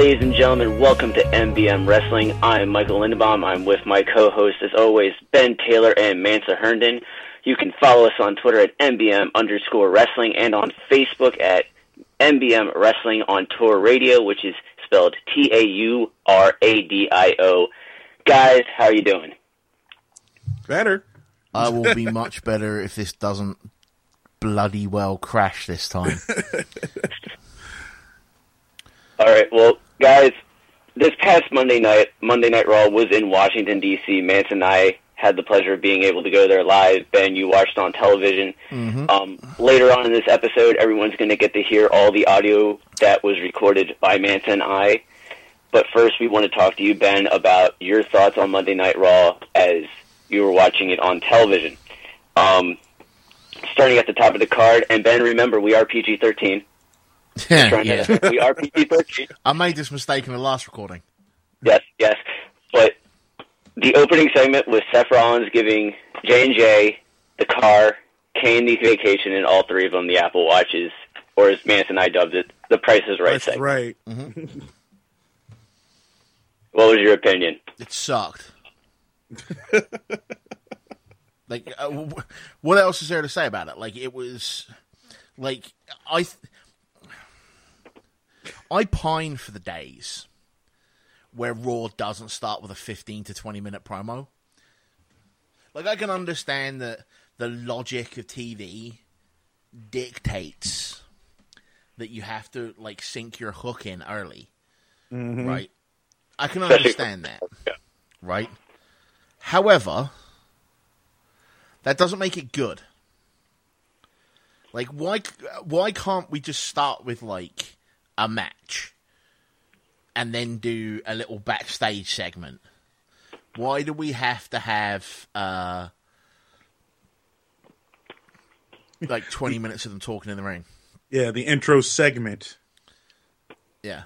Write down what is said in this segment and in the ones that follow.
Ladies and gentlemen, welcome to MBM Wrestling. I'm Michael Lindenbaum. I'm with my co-host, as always, Ben Taylor and Mansa Herndon. You can follow us on Twitter at MBM_Wrestling and on Facebook at MBM Wrestling on Tour Radio, which is spelled TAURADIO. Guys, how are you doing? Better. I will be much better if this doesn't bloody well crash this time. All right, well, guys, this past Monday Night Raw was in Washington, D.C. Mance and I had the pleasure of being able to go there live. Ben, you watched on television. Mm-hmm. Later on in this episode, everyone's going to get to hear all the audio that was recorded by Mance and I. But first, we want to talk to you, Ben, about your thoughts on Monday Night Raw as you were watching it on television. Starting at the top of the card, and Ben, remember, we are PG-13. Yeah. We are PG-13. I made this mistake in the last recording. Yes. But the opening segment was Seth Rollins giving J&J, the car, Kane the vacation, and all three of them the Apple Watches, or as Mance and I dubbed it, the Price is Right segment. Right. Mm-hmm. What was your opinion? It sucked. Like, what else is there to say about it? Like, it was, like, I pine for the days where Raw doesn't start with a 15 to 20 minute promo. Like, I can understand that the logic of TV dictates that you have to, like, sink your hook in early. Mm-hmm. Right? I can understand that. Right? However, that doesn't make it good. Like, why can't we just start with, like, a match and then do a little backstage segment? Why do we have to have like 20 minutes of them talking in the ring? Yeah, the intro segment. Yeah,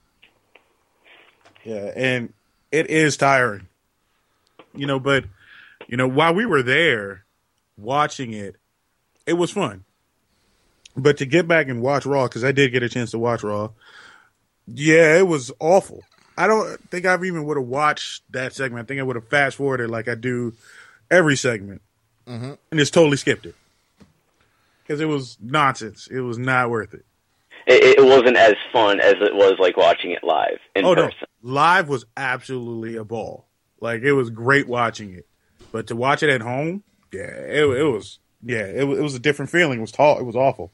and it is tiring. But while we were there watching it, it was fun. But to get back and watch Raw, because I did get a chance to watch Raw, yeah, it was awful. I don't think I even would have watched that segment. I think I would have fast forwarded like I do every segment, and just totally skipped it because it was nonsense. It was not worth it. It wasn't as fun as it was like watching it live in person. No. Live was absolutely a ball. Like, it was great watching it, but to watch it at home, it was a different feeling. It was awful.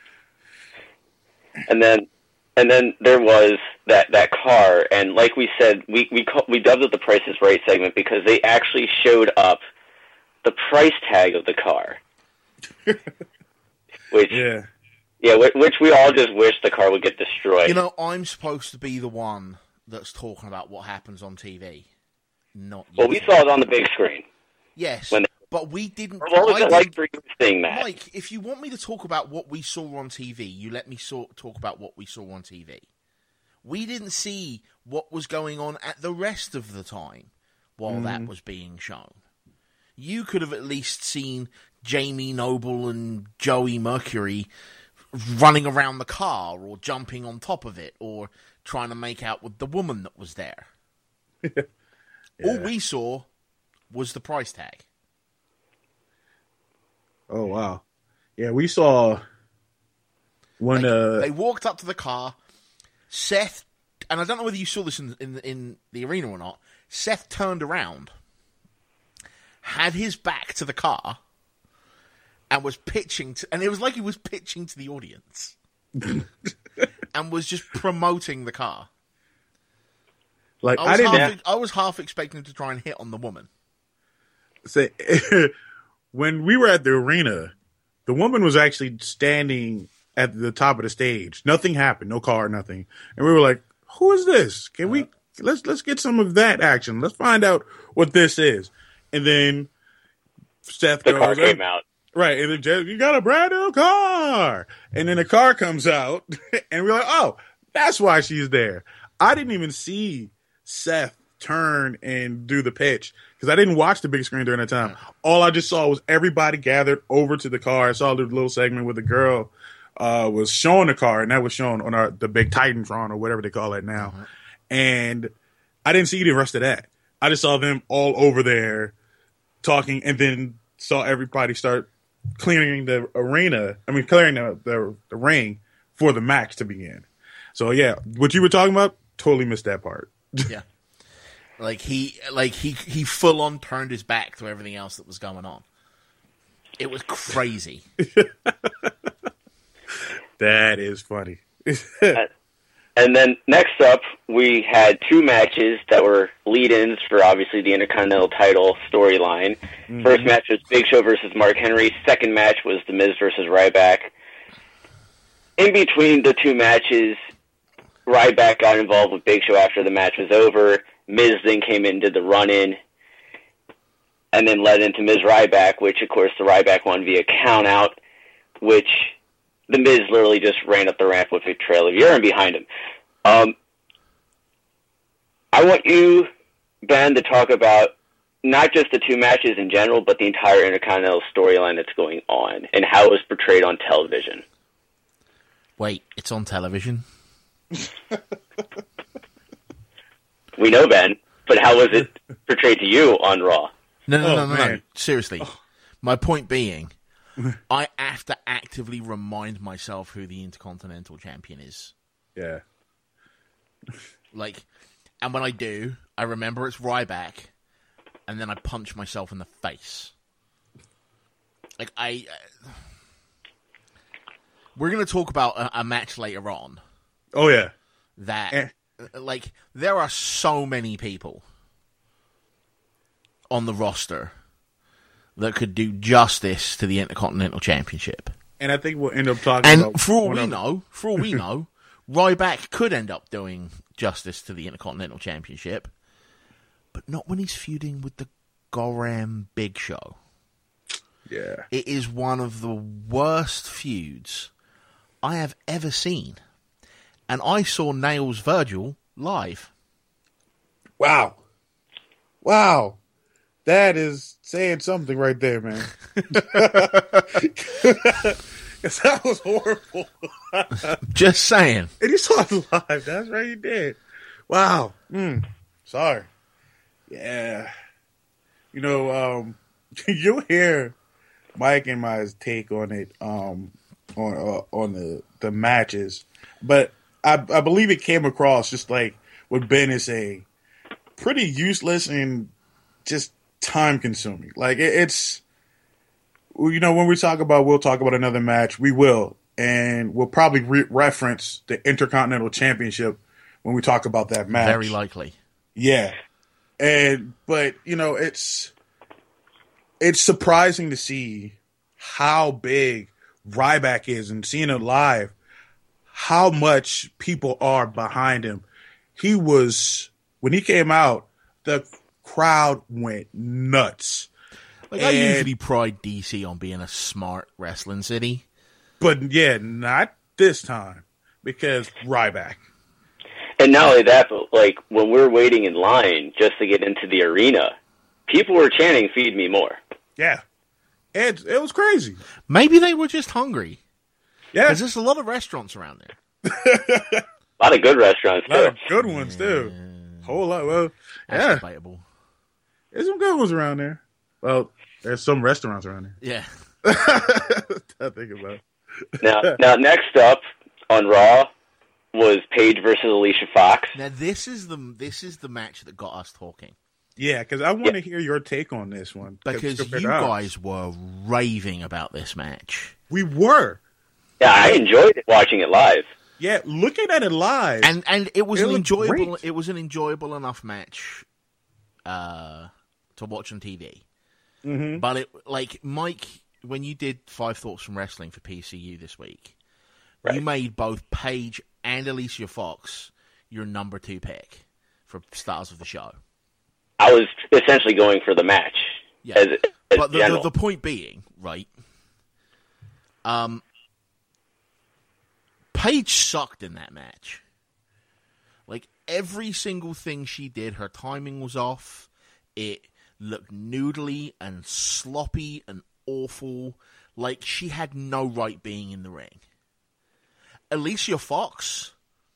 And then there was that car, and like we said, we dubbed it the Price is Right segment because they actually showed up the price tag of the car, which we all just wish the car would get destroyed. I'm supposed to be the one that's talking about what happens on TV, not you. Well, we saw it on the big screen. Yes. But we didn't. What was it like for you seeing that? Mike, if you want me to talk about what we saw on TV, you let me talk about what we saw on TV. We didn't see what was going on at the rest of the time while that was being shown. You could have at least seen Jamie Noble and Joey Mercury running around the car or jumping on top of it or trying to make out with the woman that was there. Yeah. All we saw was the price tag. Oh, wow. Yeah, we saw when they walked up to the car. Seth, and I don't know whether you saw this in the arena or not, Seth turned around, had his back to the car, and was pitching and it was like he was pitching to the audience. And was just promoting the car. Like, I was half expecting to try and hit on the woman. Say, when we were at the arena, the woman was actually standing at the top of the stage. Nothing happened, no car, nothing. And we were like, "Who is this? Can we let's get some of that action. Let's find out what this is." And then Seth the car came out. Right, and then you got a brand new car. And then the car comes out, and we're like, "Oh, that's why she's there." I didn't even see Seth turn and do the pitch because I didn't watch the big screen during that time. All I just saw was everybody gathered over to the car. I saw the little segment with the girl was showing the card, and that was shown on the big Titantron or whatever they call it now. Uh-huh. And I didn't see the rest of that. I just saw them all over there talking, and then saw everybody start clearing the arena. I mean, clearing the ring for the match to begin. So yeah, what you were talking about, totally missed that part. Yeah. He full on turned his back to everything else that was going on. It was crazy. That is funny. And then next up, we had two matches that were lead-ins for obviously the Intercontinental title storyline. Mm-hmm. First match was Big Show versus Mark Henry. Second match was The Miz versus Ryback. In between the two matches, Ryback got involved with Big Show after the match was over. Miz then came in and did the run-in, and then led into Miz Ryback, which, of course, the Ryback won via count-out, which the Miz literally just ran up the ramp with a trail of urine behind him. I want you, Ben, to talk about not just the two matches in general, but the entire Intercontinental storyline that's going on and how it was portrayed on television. Wait, it's on television? We know, Ben, but how was it portrayed to you on Raw? No. Seriously. My point being, I have to actively remind myself who the Intercontinental Champion is. Yeah. And when I do, I remember it's Ryback, and then I punch myself in the face. We're going to talk about a match later on. Oh, yeah. That, there are so many people on the roster that could do justice to the Intercontinental Championship. And I think we'll end up talking about... And for all we know, Ryback could end up doing justice to the Intercontinental Championship, but not when he's feuding with the Goram Big Show. Yeah. It is one of the worst feuds I have ever seen. And I saw Nails Virgil live. Wow. That is saying something right there, man. That was horrible. Just saying. And you saw it live. That's right, you did. Wow. Sorry. Yeah. You'll hear Mike and my take on it, on the matches. But I believe it came across just like what Ben is saying. Pretty useless and just time consuming. It's when we'll talk about another match, we will, and we'll probably reference the Intercontinental Championship when we talk about that match. Very likely. Yeah. But it's surprising to see how big Ryback is, and seeing it live, how much people are behind him. When he came out, the crowd went nuts. I usually pride DC on being a smart wrestling city. But yeah, not this time, because Ryback. And not only that, but when we're waiting in line just to get into the arena, people were chanting, "Feed me more." Yeah. It was crazy. Maybe they were just hungry. Yeah. Because there's a lot of restaurants around there. A lot of good restaurants, too. A lot of good ones, too. Whole lot. Well, that's debatable. There's some good ones around there. Well, there's some restaurants around there. Yeah. I think about it. Now, next up on Raw was Paige versus Alicia Fox. Now, this is the match that got us talking. Yeah, because I want to hear your take on this one. Because you guys were raving about this match. We were. Yeah, I enjoyed watching it live. Yeah, looking at it live, and it was an enjoyable. Great. It was an enjoyable enough match to watch on TV. Mm-hmm. But Mike, when you did 5 Thoughts from Wrestling for PCU this week, right, you made both Paige and Alicia Fox your number 2 pick for stars of the show. I was essentially going for the match. Yeah, but the point being, right? Paige sucked in that match. Every single thing she did, her timing was off. It looked noodly and sloppy and awful. She had no right being in the ring. Alicia Fox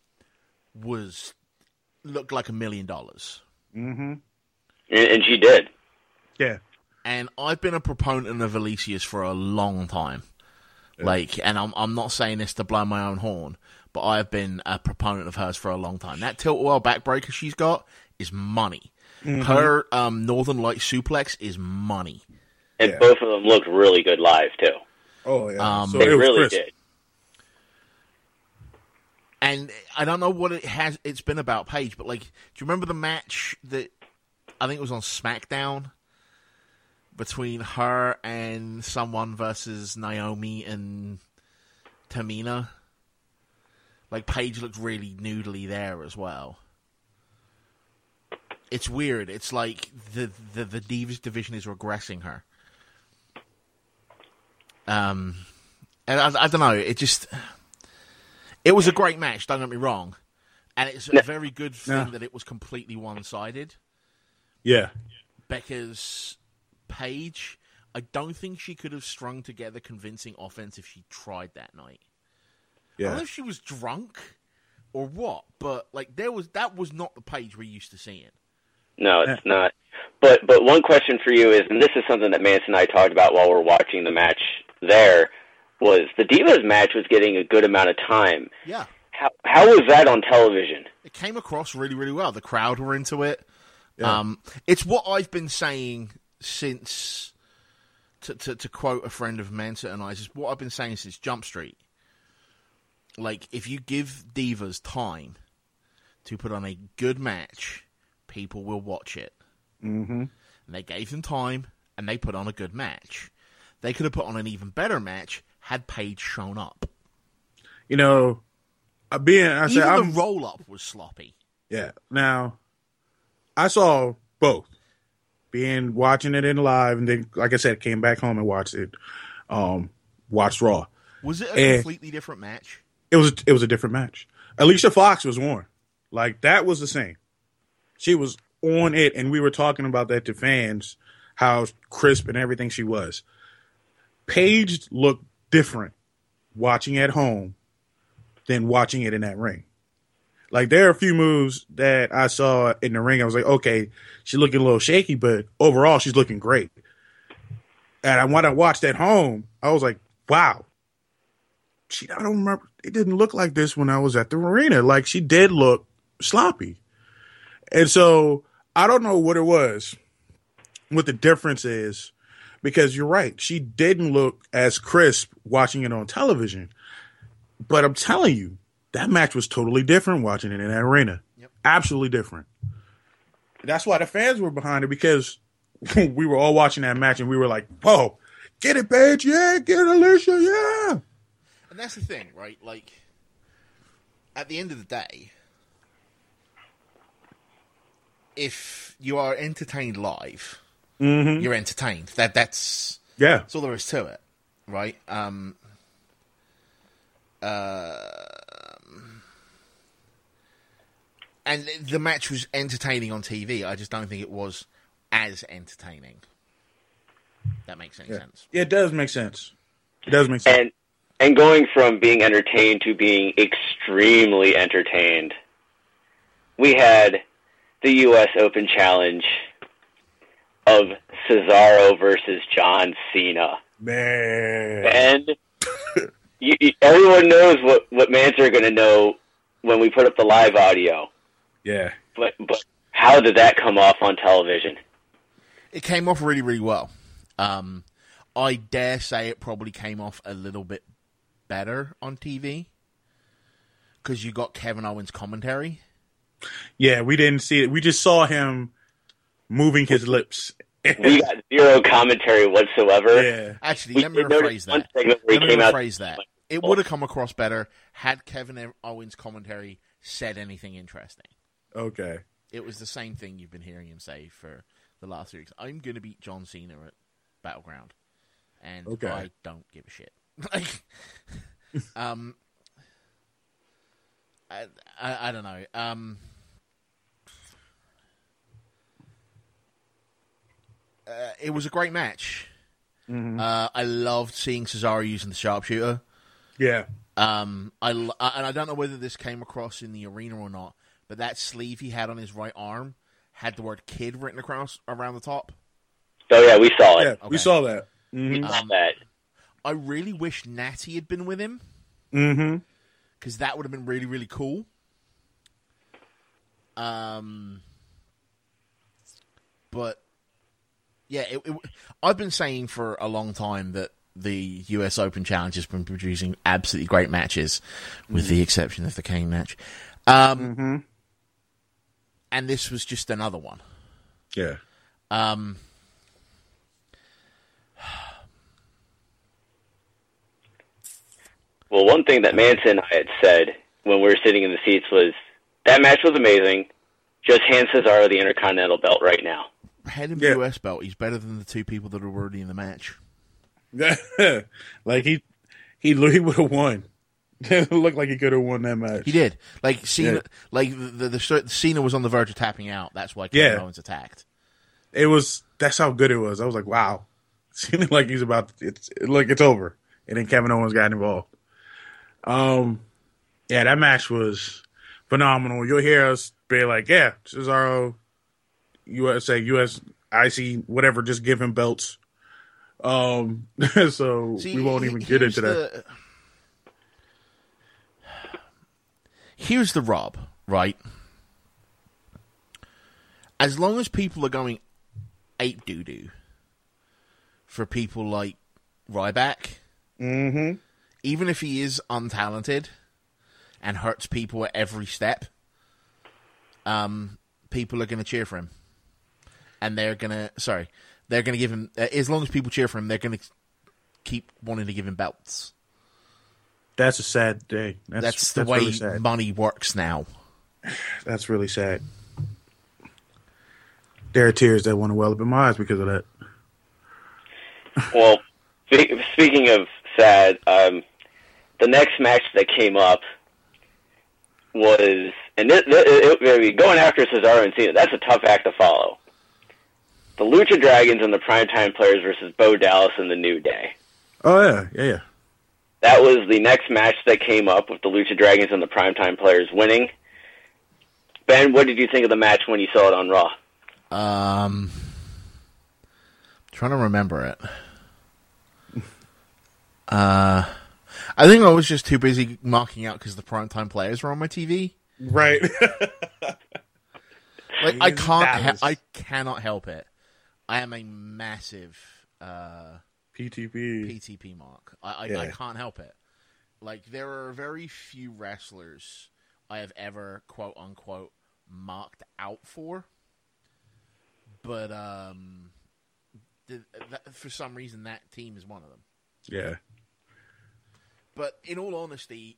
looked like $1 million. Mm-hmm. And she did. Yeah. And I've been a proponent of Alicia's for a long time. Yeah. And I'm not saying this to blow my own horn, but I've been a proponent of hers for a long time. That tilt-a-whirl backbreaker she's got is money. Mm-hmm. Her Northern Light suplex is money. And both of them looked really good live, too. Oh, yeah. So they really did. And I don't know what it's been about Paige, but, do you remember the match that I think it was on SmackDown between her and someone versus Naomi and Tamina? Paige looked really noodly there as well. It's weird. It's like the Divas division is regressing her. And I don't know. It was a great match. Don't get me wrong, and it's a very good thing that it was completely one-sided. Yeah, because Paige, I don't think she could have strung together convincing offense if she tried that night. Yeah, I don't know if she was drunk or what, but that was not the Paige we're used to seeing. No, it's not. But one question for you is, and this is something that Mance and I talked about while we were watching the match there, was the Divas match was getting a good amount of time. Yeah. How was that on television? It came across really, really well. The crowd were into it. Yeah. It's what I've been saying since, to quote a friend of Mensa and I, it's what I've been saying since Jump Street. If you give Divas time to put on a good match, people will watch it. Mm-hmm. And they gave them time, and they put on a good match. They could have put on an even better match had Paige shown up. The roll-up was sloppy. Yeah. Now, I saw both. Watching it in live, and then, like I said, came back home and watched it. Watched Raw. Was it a completely different match? It was a different match. Alicia Fox was on. That was the same. She was on it, and we were talking about that to fans, how crisp and everything she was. Paige looked different watching at home than watching it in that ring. There are a few moves that I saw in the ring. I was like, okay, she's looking a little shaky, but overall she's looking great. And when I watched at home, I was like, wow. I don't remember. It didn't look like this when I was at the arena. She did look sloppy. And so I don't know what it was, what the difference is. Because you're right, she didn't look as crisp watching it on television. But I'm telling you, that match was totally different watching it in that arena. Yep. Absolutely different. That's why the fans were behind it, because we were all watching that match and we were like, whoa, get it, Paige, yeah, get it, Alicia, yeah. And that's the thing, right? At the end of the day, if you are entertained live... Mm-hmm. You're entertained. That's all there is to it, right? And the match was entertaining on TV. I just don't think it was as entertaining. That makes any sense. Yeah, it does make sense. It does make sense. And going from being entertained to being extremely entertained, we had the U.S. Open Challenge of Cesaro versus John Cena. Man. And everyone knows what Mance are going to know when we put up the live audio. Yeah. But how did that come off on television? It came off really, really well. I dare say it probably came off a little bit better on TV because you got Kevin Owens' commentary. Yeah, we didn't see it. We just saw him moving his lips. We got zero commentary whatsoever. Yeah. Actually, let me rephrase that. It would have come across better had Kevin Owens' commentary said anything interesting. Okay. It was the same thing you've been hearing him say for the last 3 weeks. I'm going to beat John Cena at Battleground. And I don't give a shit. I don't know. It was a great match. Mm-hmm. I loved seeing Cesaro using the sharpshooter. Yeah. And I don't know whether this came across in the arena or not, but that sleeve he had on his right arm had the word "kid" written across around the top. Oh yeah, we saw it. Yeah, Okay. we saw that. We saw that. I really wish Natty had been with him. Mm-hmm. Because that would have been really, really cool. But yeah, I've been saying for a long time that the US Open Challenge has been producing absolutely great matches, with the exception of the Kane match. And this was just another one. Yeah. Well, one thing that Manson and I had said when we were sitting in the seats was, that match was amazing. Just hand Cesaro the Intercontinental belt right now. Hand him the US belt. He's better than the two people that are already in the match. Like he would have won. It looked like he could have won that match. He did. Like Cena, like the Cena was on the verge of tapping out. That's why Kevin Owens attacked. That's how good it was. I was like, wow. It seemed like he's about. It's over, and then Kevin Owens got involved. Yeah, that match was phenomenal. You'll hear us be like, yeah, Cesaro, USA, US, IC, whatever, just give him belts. So we won't even get into that. Here's the rub, right? As long as people are going ape doo-doo for people like Ryback, even if he is untalented and hurts people at every step, people are going to cheer for him. And they're going to give him, as long as people cheer for him, they're going to keep wanting to give him belts. That's a sad day. That's the way really money works now. That's really sad. There are tears that want to well up in my eyes because of that. Well, speaking of sad, the next match that came up was, and going after Cesaro and Cena, that's a tough act to follow. The Lucha Dragons and the Primetime Players versus Bo Dallas and the New Day. Oh, yeah. That was the next match that came up, with the Lucha Dragons and the Primetime Players winning. Ben, what did you think of the match when you saw it on Raw? Trying to remember it. I think I was just too busy marking out because the Primetime Players were on my TV. Right. Like I cannot help it. I am a massive PTP mark. I can't help it. Like, there are very few wrestlers I have ever, quote unquote, marked out for. But for some reason, that team is one of them. Yeah. But in all honesty,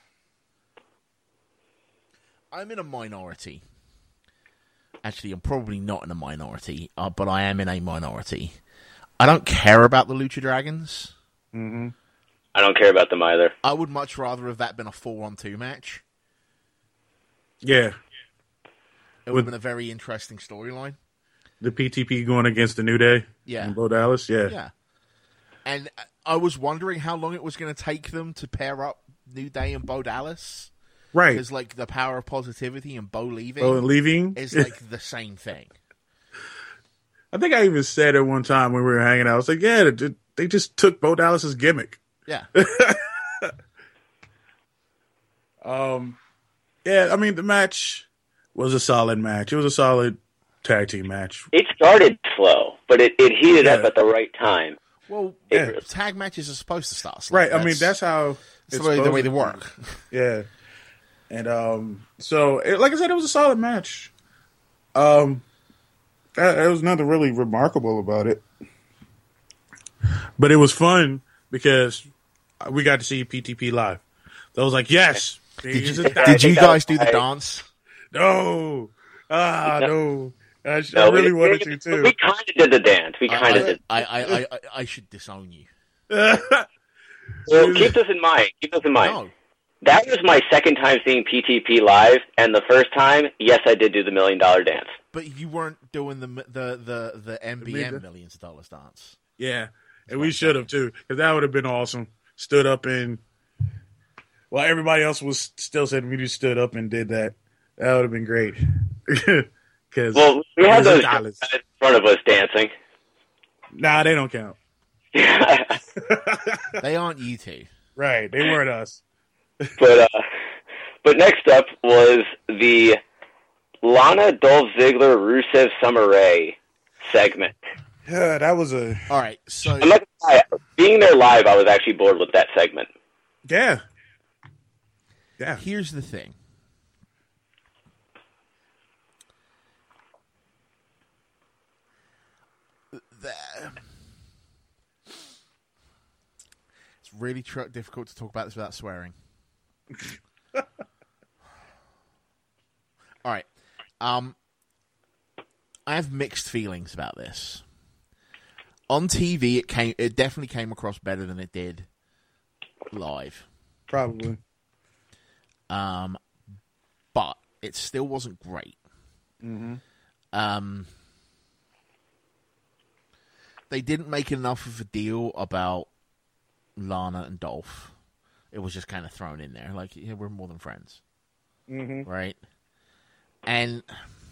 I'm in a minority. Actually, I'm probably not in a minority, but I am in a minority. I don't care about the Lucha Dragons. Mm-hmm. I don't care about them either. I would much rather have that been a 4-on-2 match. Yeah. It would have been a very interesting storyline. The PTP going against the New Day? Yeah. And Bo Dallas? Yeah. Yeah. And I was wondering how long it was going to take them to pair up New Day and Bo Dallas. Right. Because, like, the power of positivity and Bo leaving is, like, the same thing. I think I even said it one time when we were hanging out. I was like, yeah, they just took Bo Dallas's gimmick. Yeah. Yeah, I mean, the match was a solid match. It was a solid tag team match. It started slow, but it heated up at the right time. Well, tag matches are supposed to start slow. Right, I mean, that's how it's the way they work. Yeah. And so, like I said, it was a solid match. There was nothing really remarkable about it. But it was fun because we got to see PTP live. So I was like, yes. Did you guys do the dance? No. No. I really wanted to, too. We kind of did the dance. We kind of did. I should disown you. Well, keep this in mind. No. That was my second time seeing PTP live, and the first time, yes, I did do the $1 million dance. But you weren't doing the MBM Millions of Dollars dance. Yeah, and we should have too, because that would have been awesome. Stood up and while everybody else was still said we just stood up and did that. That would have been great. Because we had those guys in front of us dancing. Nah, they don't count. They aren't you two. Right, they weren't us. But next up was the Lana, Dolph Ziggler, Rusev, Summer Rae segment. Yeah, that was a... All right, so... I'm not gonna lie, being there live, I was actually bored with that segment. Yeah. Here's the thing. It's really difficult to talk about this without swearing. All right. I have mixed feelings about this. On TV, it definitely came across better than it did live. Probably. But it still wasn't great. Mm-hmm. They didn't make enough of a deal about Lana and Dolph. It was just kind of thrown in there. Like, yeah, we're more than friends. Mm-hmm. Right? And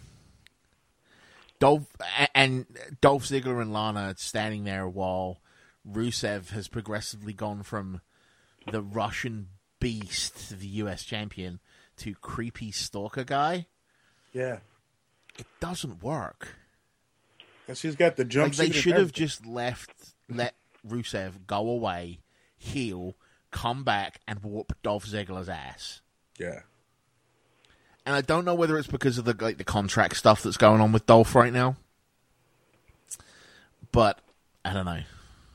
Dolph Ziggler and Lana standing there while Rusev has progressively gone from the Russian beast, the US champion, to creepy stalker guy. Yeah. It doesn't work. She's got the jumpsuit. Like, they should have just let Rusev go away, heal, come back, and whoop Dolph Ziggler's ass. Yeah. And I don't know whether it's because of the contract stuff that's going on with Dolph right now, but I don't know.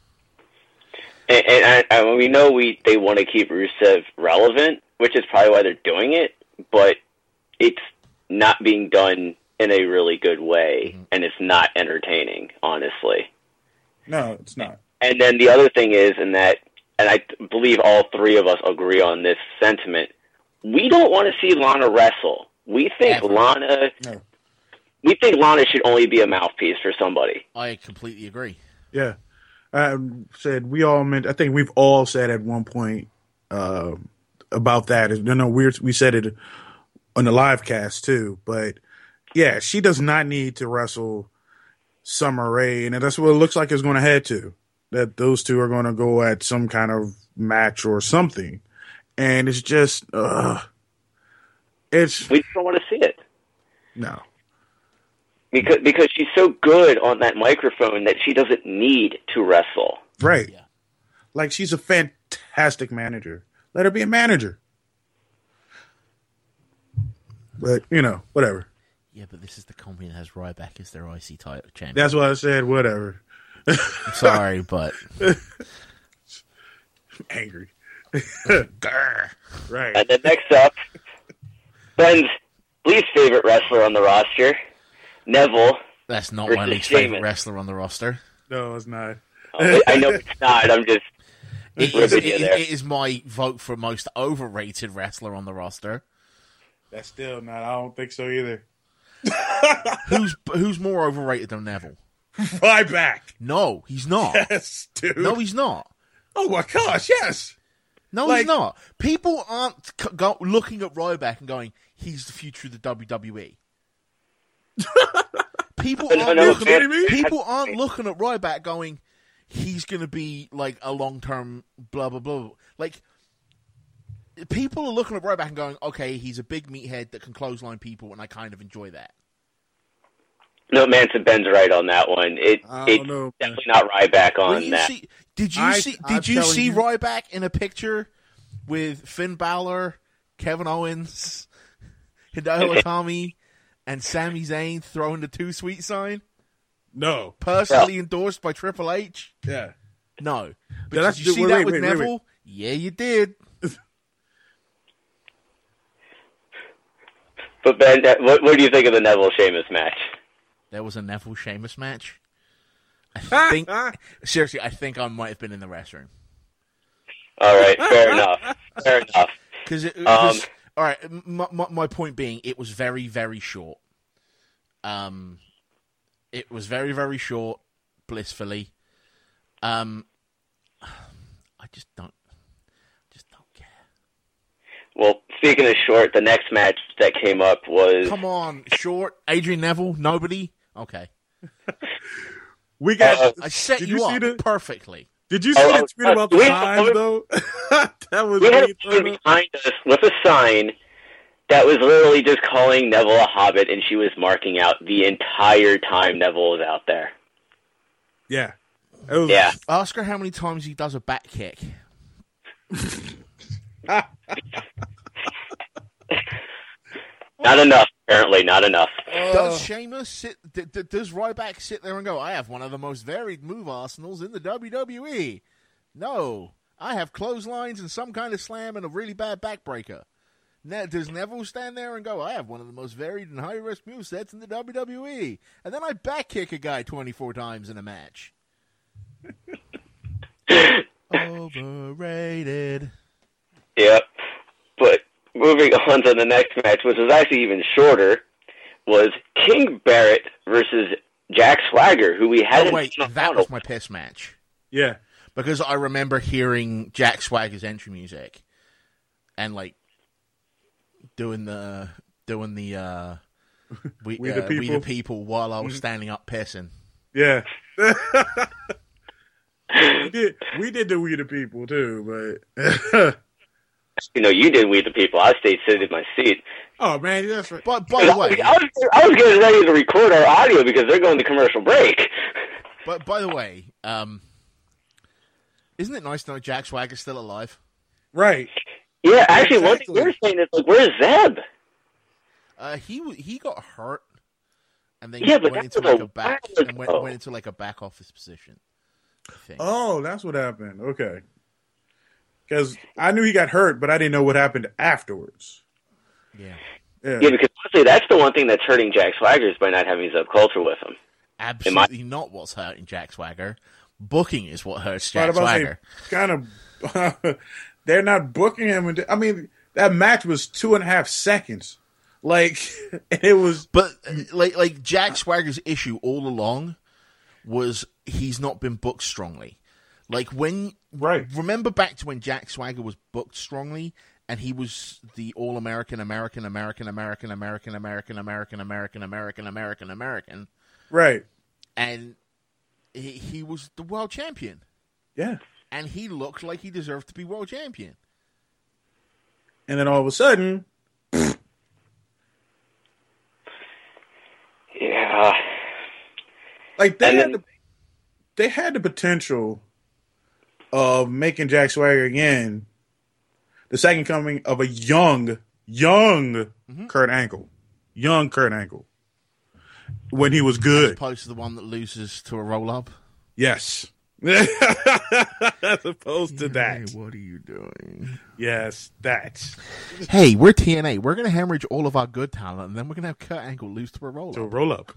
And we know they want to keep Rusev relevant, which is probably why they're doing it, but it's not being done in a really good way, and it's not entertaining, honestly. No, it's not. And then the other thing is, and I believe all three of us agree on this sentiment, we don't want to see Lana wrestle. We think Lana should only be a mouthpiece for somebody. I completely agree. Yeah. I think we've all said at one point about that. No, we said it on the live cast too, but yeah, she does not need to wrestle Summer Rae, and that's what it looks like it's going to head to. That those two are going to go at some kind of match or something, and it's just, we just don't want to see it. No, because she's so good on that microphone that she doesn't need to wrestle. Right? Yeah. Like, she's a fantastic manager. Let her be a manager. But whatever. Yeah, but this is the company that has Ryback as their IC title champion. That's why I said whatever. I'm sorry, but angry. Grr. Right. And then next up, Ben's least favorite wrestler on the roster, Neville. That's not my least favorite wrestler on the roster. No, it's not. I know it's not. I'm just it is my vote for most overrated wrestler on the roster. That's still not. I don't think so either. Who's more overrated than Neville? Ryback. No, he's not. Yes, dude. No, he's not. Oh my gosh, yes. No, he's not. People aren't looking at Ryback and going, "He's the future of the WWE." People aren't looking at Ryback going, "He's going to be like a long-term blah blah blah." Like, people are looking at Ryback and going, "Okay, he's a big meathead that can clothesline people, and I kind of enjoy that." No, Manson Ben's right on that one. It's definitely not Ryback on that. Did you see Ryback in a picture with Finn Balor, Kevin Owens, Hideo Itami, and Sami Zayn throwing the Too Sweet sign? No. Personally endorsed by Triple H? Yeah. No. But did you see that with Neville? Yeah, you did. But Ben, what do you think of the Neville Sheamus match? There was a Neville Sheamus match. I think I might have been in the restroom. All right, fair enough. Fair enough. Because all right, my point being, it was very, very short. It was very, very short, blissfully. I just don't care. Well, speaking of short, the next match that came up was... Come on, short. Adrian Neville, nobody? Okay. We got... I set you up perfectly. Did you see the tweet about the signs, though? That was we had a woman behind us with a sign that was literally just calling Neville a hobbit, and she was marking out the entire time Neville was out there. Yeah. Yeah. Ask her how many times he does a back kick. Not enough, apparently. Not enough. Does Sheamus sit? Does Ryback sit there and go, "I have one of the most varied move arsenals in the WWE"? No, I have clotheslines and some kind of slam and a really bad backbreaker. Does Neville stand there and go, "I have one of the most varied and high risk move sets in the WWE"? And then I back kick a guy 24 times in a match. Overrated. Yep. But moving on to the next match, which was actually even shorter, was King Barrett versus Jack Swagger, who we hadn't... Oh, wait, that was my piss match. Yeah. Because I remember hearing Jack Swagger's entry music and, like, doing the we the people while I was standing up pissing. Yeah. we did the We the People too, but you did We the People. I stayed sitting in my seat. Oh man, that's right. But by the way, I was getting ready to record our audio because they're going to commercial break. But by the way, isn't it nice to know Jack Swagger's still alive? Right. Yeah, actually, one thing you're saying is like, where's Zeb? He got hurt, and then went into like a back office position. Oh, that's what happened. Okay, because I knew he got hurt, but I didn't know what happened afterwards. Yeah, because honestly, that's the one thing that's hurting Jack Swagger is by not having Zeb Coulter with him. Absolutely not what's hurting Jack Swagger. Booking is what hurts Jack Swagger. Kind of. They're not booking him. I mean, that match was 2.5 seconds. Like, it was. But like Jack Swagger's issue all along was he's not been booked strongly. Like remember back to when Jack Swagger was booked strongly, and he was the All-American, American. Right. And he was the world champion. Yeah. And he looked like he deserved to be world champion. And then all of a sudden... Yeah. Like, they had the potential of making Jack Swagger again the second coming of a young Kurt Angle. Young Kurt Angle. When he was good. As opposed to the one that loses to a roll-up? Yes. As opposed to that. Hey, what are you doing? Yes, that. Hey, we're TNA. We're going to hemorrhage all of our good talent, and then we're going to have Kurt Angle lose to a roll-up. To a roll-up.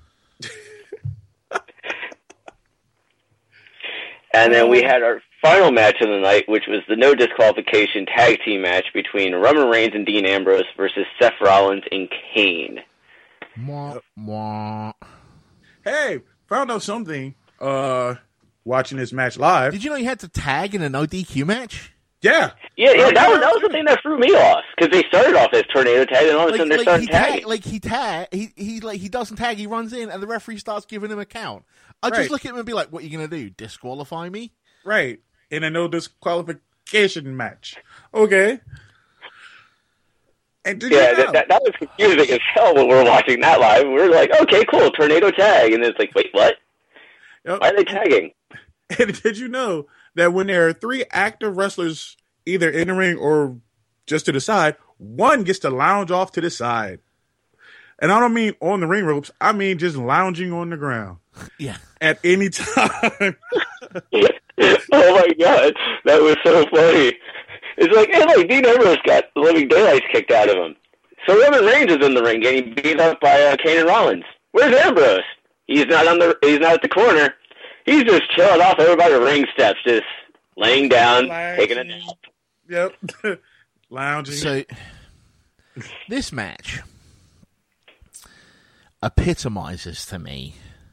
And then we had our final match of the night, which was the no disqualification tag team match between Roman Reigns and Dean Ambrose versus Seth Rollins and Kane. Mwah, mwah. Hey, found out something watching this match live. Did you know you had to tag in a no DQ match? Yeah. Yeah, that was the thing that threw me off, because they started off as tornado tag, and all of a sudden they're starting tagging. He doesn't tag, he runs in, and the referee starts giving him a count. I just look at him and be like, what are you going to do, disqualify me? Right. In a no disqualification match. Okay. And that was confusing as hell when we were watching that live. We were like, okay, cool, tornado tag, and it's like, wait, what? Yep. Why are they tagging? And did you know that when there are 3 active wrestlers either in the ring or just to the side, one gets to lounge off to the side? And I don't mean on the ring ropes. I mean just lounging on the ground. Yeah. At any time. Oh, my God. That was so funny. It's like, hey, look, Dean Ambrose got the living daylights kicked out of him. So Roman Reigns is in the ring getting beat up by Kane and Rollins. Where's Ambrose? He's not at the corner. He's just chilling off everybody ring steps, just laying down, taking a nap. Yep. Lounging. So, this match epitomizes to me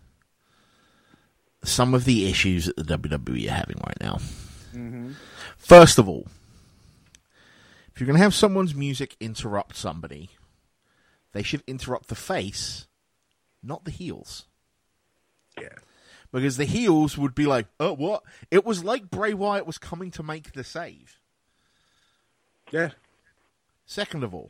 some of the issues that the WWE are having right now. Mm-hmm. First of all, If you're going to have someone's music interrupt somebody, they should interrupt the face, not the heels. Yeah. Because the heels would be like, oh, what? It was like Bray Wyatt was coming to make the save. Yeah. Second of all,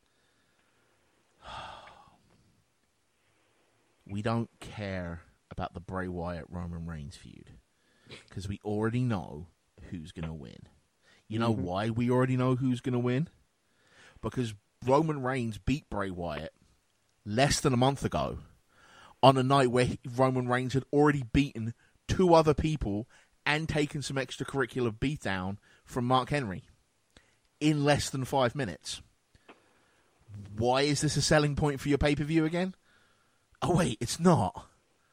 we don't care about the Bray Wyatt-Roman Reigns feud. Because we already know who's going to win. You know why we already know who's going to win? Because Roman Reigns beat Bray Wyatt less than a month ago on a night where Roman Reigns had already beaten 2 other people and taken some extracurricular beatdown from Mark Henry in less than 5 minutes. Why is this a selling point for your pay-per-view again? Oh, wait, it's not.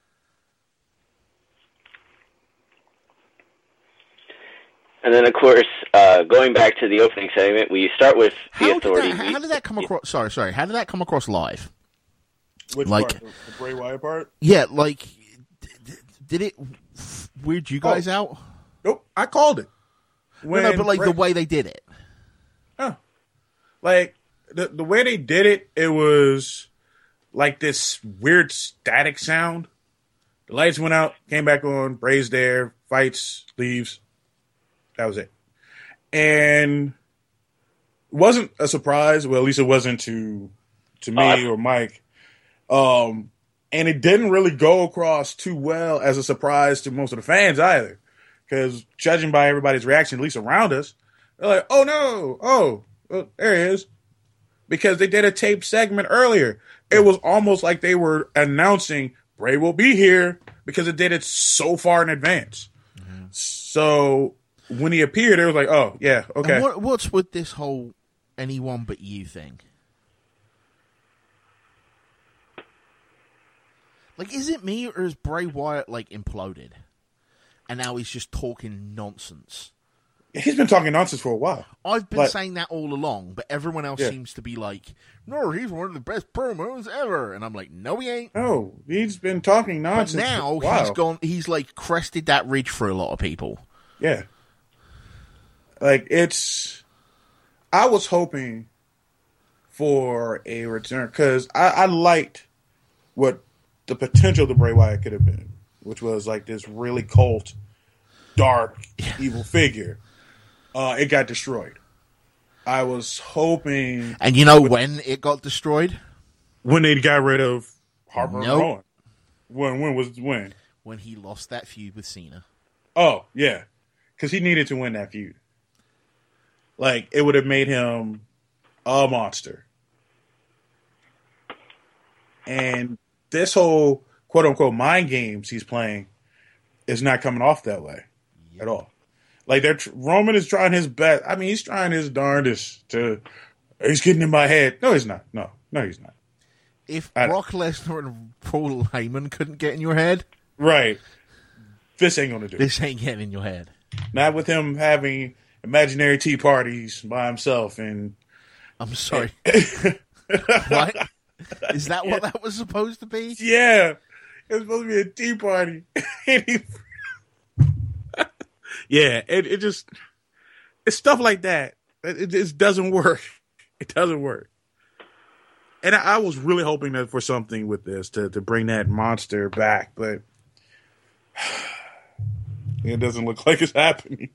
And then, of course, going back to the opening segment, we start with the Authority. How did that come across? Sorry. How did that come across live? Which part? The Bray Wyatt part? Yeah, like, did it weird you guys out? Nope, I called it. No, but like the way they did it. Oh. Like, the way they did it, it was like this weird static sound. The lights went out, came back on, Bray's there, fights, leaves. That was it. And it wasn't a surprise. Well, at least it wasn't to me or Mike. And it didn't really go across too well as a surprise to most of the fans either. Because judging by everybody's reaction, at least around us, they're like, oh no, well, there he is. Because they did a taped segment earlier. It was almost like they were announcing Bray will be here because it did it so far in advance. Mm-hmm. So when he appeared, it was like, oh, yeah, okay. And what's with this whole anyone but you thing? Like, is it me or is Bray Wyatt, like, imploded? And now he's just talking nonsense? He's been talking nonsense for a while. I've been saying that all along, but everyone else seems to be like, no, he's one of the best promos ever. And I'm like, no, he ain't. No, he's been talking nonsense but now for a while. He's like crested that ridge for a lot of people. Yeah. Like, I was hoping for a return because I liked what the potential of the Bray Wyatt could have been, which was like this really cult, dark, evil figure. It got destroyed. I was hoping... And you know when it got destroyed? When they got rid of Harper nope. and Rowan. When? When he lost that feud with Cena. Oh, yeah. Because he needed to win that feud. Like, it would have made him a monster. And this whole quote-unquote mind games he's playing is not coming off that way at all. Like, Roman is trying his best. I mean, he's trying his darndest to... He's getting in my head. No, he's not. No, he's not. If Brock Lesnar and Paul Heyman couldn't get in your head... Right. This ain't going to do it. This ain't getting in your head. Not with him having imaginary tea parties by himself and... I'm sorry. What? Is that what that was supposed to be? Yeah. It was supposed to be a tea party. Yeah, it just... It's stuff like that. It just doesn't work. It doesn't work. And I was really hoping that for something with this to bring that monster back, but it doesn't look like it's happening.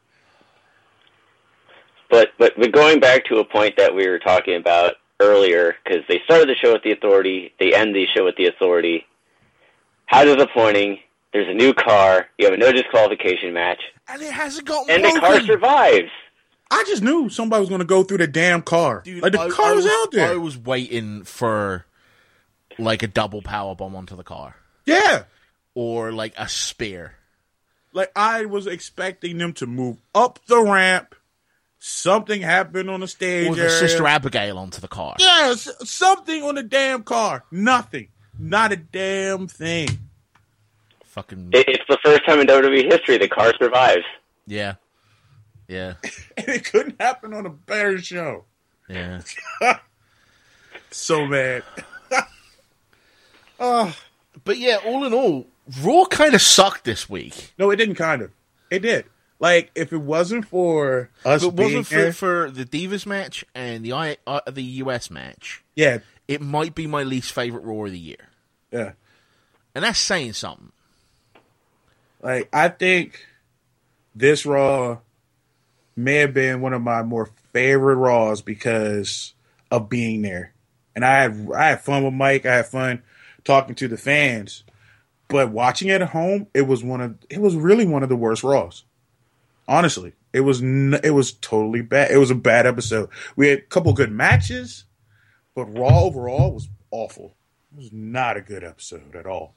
But going back to a point that we were talking about earlier, because they started the show with the Authority, they end the show with the Authority. How disappointing. There's a new car. You have a no disqualification match. And it hasn't gotten and broken. The car survives. I just knew somebody was going to go through the damn car. Dude, like, the car was out there. I was waiting for, like, a double powerbomb onto the car. Yeah. Or, like, a spear. Like, I was expecting them to move up the ramp. Something happened on the stage Or the Sister Abigail onto the car. Yes, something on the damn car. Nothing. Not a damn thing. Fucking. It's the first time in WWE history the car survives. Yeah. Yeah. And it couldn't happen on a better show. Yeah. So mad. But yeah, all in all, Raw kind of sucked this week. No, it didn't kind of. It did. Like, if it wasn't for us If it being wasn't there, for the Divas match and the US match, yeah, it might be my least favorite Raw of the year. yeah. And that's saying something. Like, I think this Raw may have been one of my more favorite Raws because of being there. And I had fun with Mike. I had fun talking to the fans. But watching it at home, it was really one of the worst Raws. Honestly, it was totally bad. It was a bad episode. We had a couple good matches, but Raw overall was awful. It was not a good episode at all.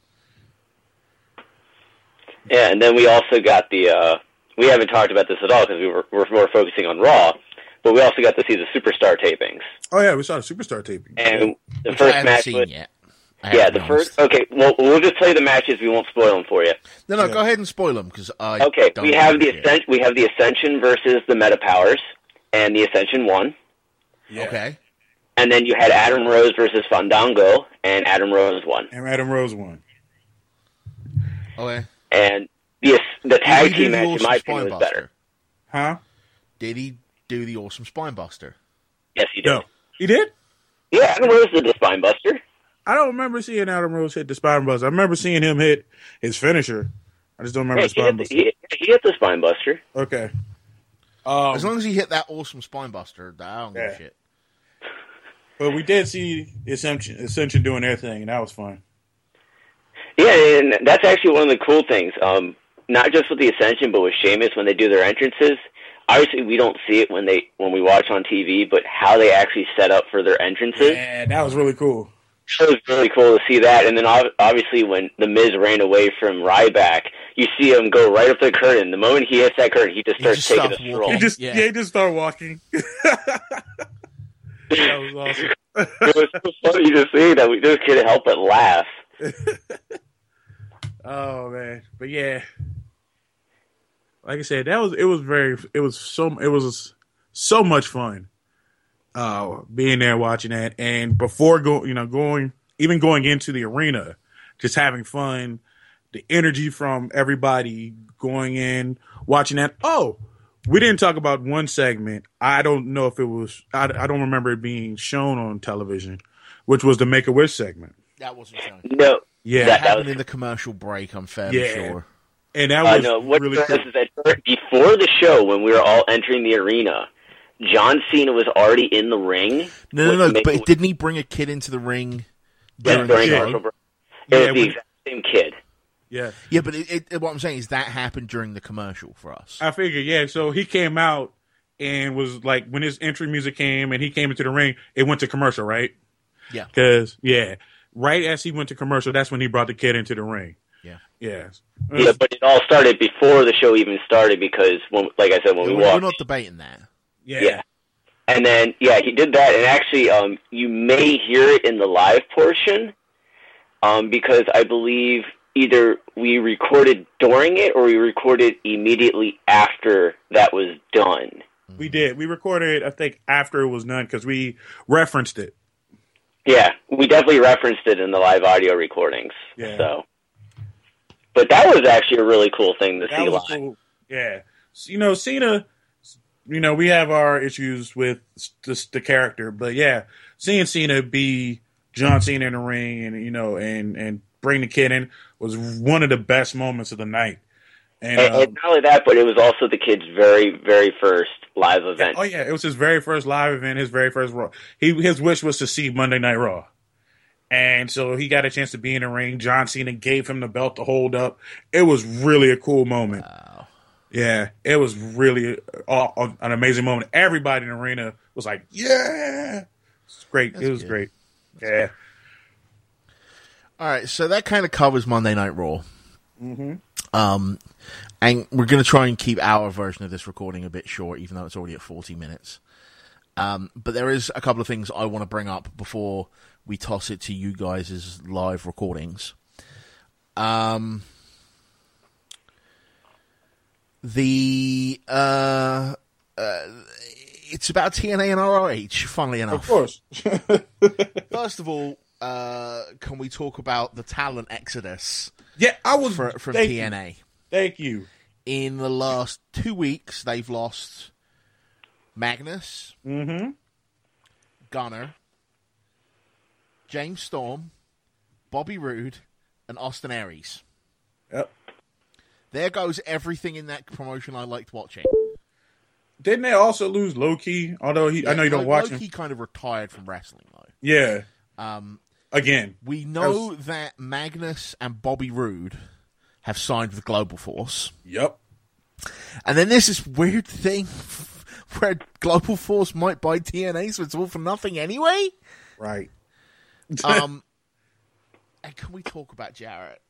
Yeah, and then we also got the. We haven't talked about this at all because we're more focusing on Raw, but we also got to see the Superstar tapings. Oh yeah, we saw the Superstar taping. And the Which first I haven't match seen was yet. the first. Okay, well we'll just tell you the matches. We won't spoil them for you. No, Yeah. go ahead and spoil them because I. Okay, don't we have give a shit. we have the Ascension versus the Meta Powers, and the Ascension won. Yeah. Okay. And then you had Adam Rose versus Fandango, and Adam Rose won. And Adam Rose won. Okay. And the tag Did he do team the match, in awesome my spine opinion, was buster? better. Huh? Did he do the awesome spine buster? Yes, he did. No. He did? Yeah, Adam Rose did the spine buster. I don't remember seeing Adam Rose hit the spine buster. I remember seeing him hit his finisher. I just don't remember Yeah, the spine buster. he hit the spine buster. Okay. As long as he hit that awesome spine buster, I don't give Yeah. a shit. But we did see Ascension doing their thing, and that was fun. Yeah, and that's actually one of the cool things. Not just with the Ascension, but with Sheamus when they do their entrances. Obviously, we don't see it when we watch on TV, but how they actually set up for their entrances. Yeah, that was really cool. It was really cool to see that. And then obviously when The Miz ran away from Ryback, you see him go right up to the curtain. The moment he hits that curtain, he just starts taking stops a stroll. walking. He just started walking. That was awesome. It was so funny to see that we just couldn't help but laugh. Oh man, but yeah, like I said, it was so much fun. Being there watching that, and before going into the arena, just having fun, the energy from everybody going in, watching that. Oh, we didn't talk about one segment. I don't know if it was. I don't remember it being shown on television, which was the Make-A-Wish segment. That wasn't shown. No. Yeah, That that happened was- in the commercial break, I'm fairly sure. and that was No, what really it was cool. is that before the show, when we were all entering the arena, John Cena was already in the ring. No. But didn't he bring a kid into the ring during the during Yeah. show? commercial break. Yeah, It was the when- exact same kid. Yeah, Yeah, but what I'm saying is that happened during the commercial for us. I figured. Yeah, so he came out and was like, when his entry music came and he came into the ring, it went to commercial, right? Yeah. Because right as he went to commercial, that's when he brought the kid into the ring. Yeah. Yes. Yeah, but it all started before the show even started because, like I said, when we We're walked, not debating that. yeah. And then, he did that, and actually, you may hear it in the live portion, because I believe either we recorded during it or we recorded immediately after that was done. We did. We recorded, I think, after it was done because we referenced it. Yeah, we definitely referenced it in the live audio recordings. Yeah. So, but that was actually a really cool thing to see That was live. cool. Yeah. Cena, we have our issues with the character, but yeah, seeing Cena be John Cena in the ring and bring the kid in was one of the best moments of the night. And not only that, but it was also the kid's very, very first live event. oh yeah, it was his very first live event, his very first Raw. His wish was to see Monday Night Raw, and so he got a chance to be in the ring. John Cena gave him the belt to hold up. It was really a cool moment. Wow. Yeah, it was really an amazing moment. Everybody in the arena was like, "Yeah, it's great." It was good. great. Yeah. All right, so that kind of covers Monday Night Raw. Mm-hmm. And we're going to try and keep our version of this recording a bit short, even though it's already at 40 minutes. But there is a couple of things I want to bring up before we toss it to you guys' live recordings. It's about TNA and ROH, funnily enough. Of course. First of all, can we talk about the talent exodus Yeah, I was from thank you. TNA? Thank you. In the last 2 weeks, they've lost Magnus, Gunner, James Storm, Bobby Roode, and Austin Aries. Yep. There goes everything in that promotion I liked watching. Didn't they also lose Low-Key? Although I know you don't watch him. Low-Key kind of retired from wrestling, though. Yeah. Again. We know that Magnus and Bobby Roode have signed with Global Force. Yep. And then there's this weird thing where Global Force might buy TNA, so it's all for nothing anyway? Right. And can we talk about Jarrett?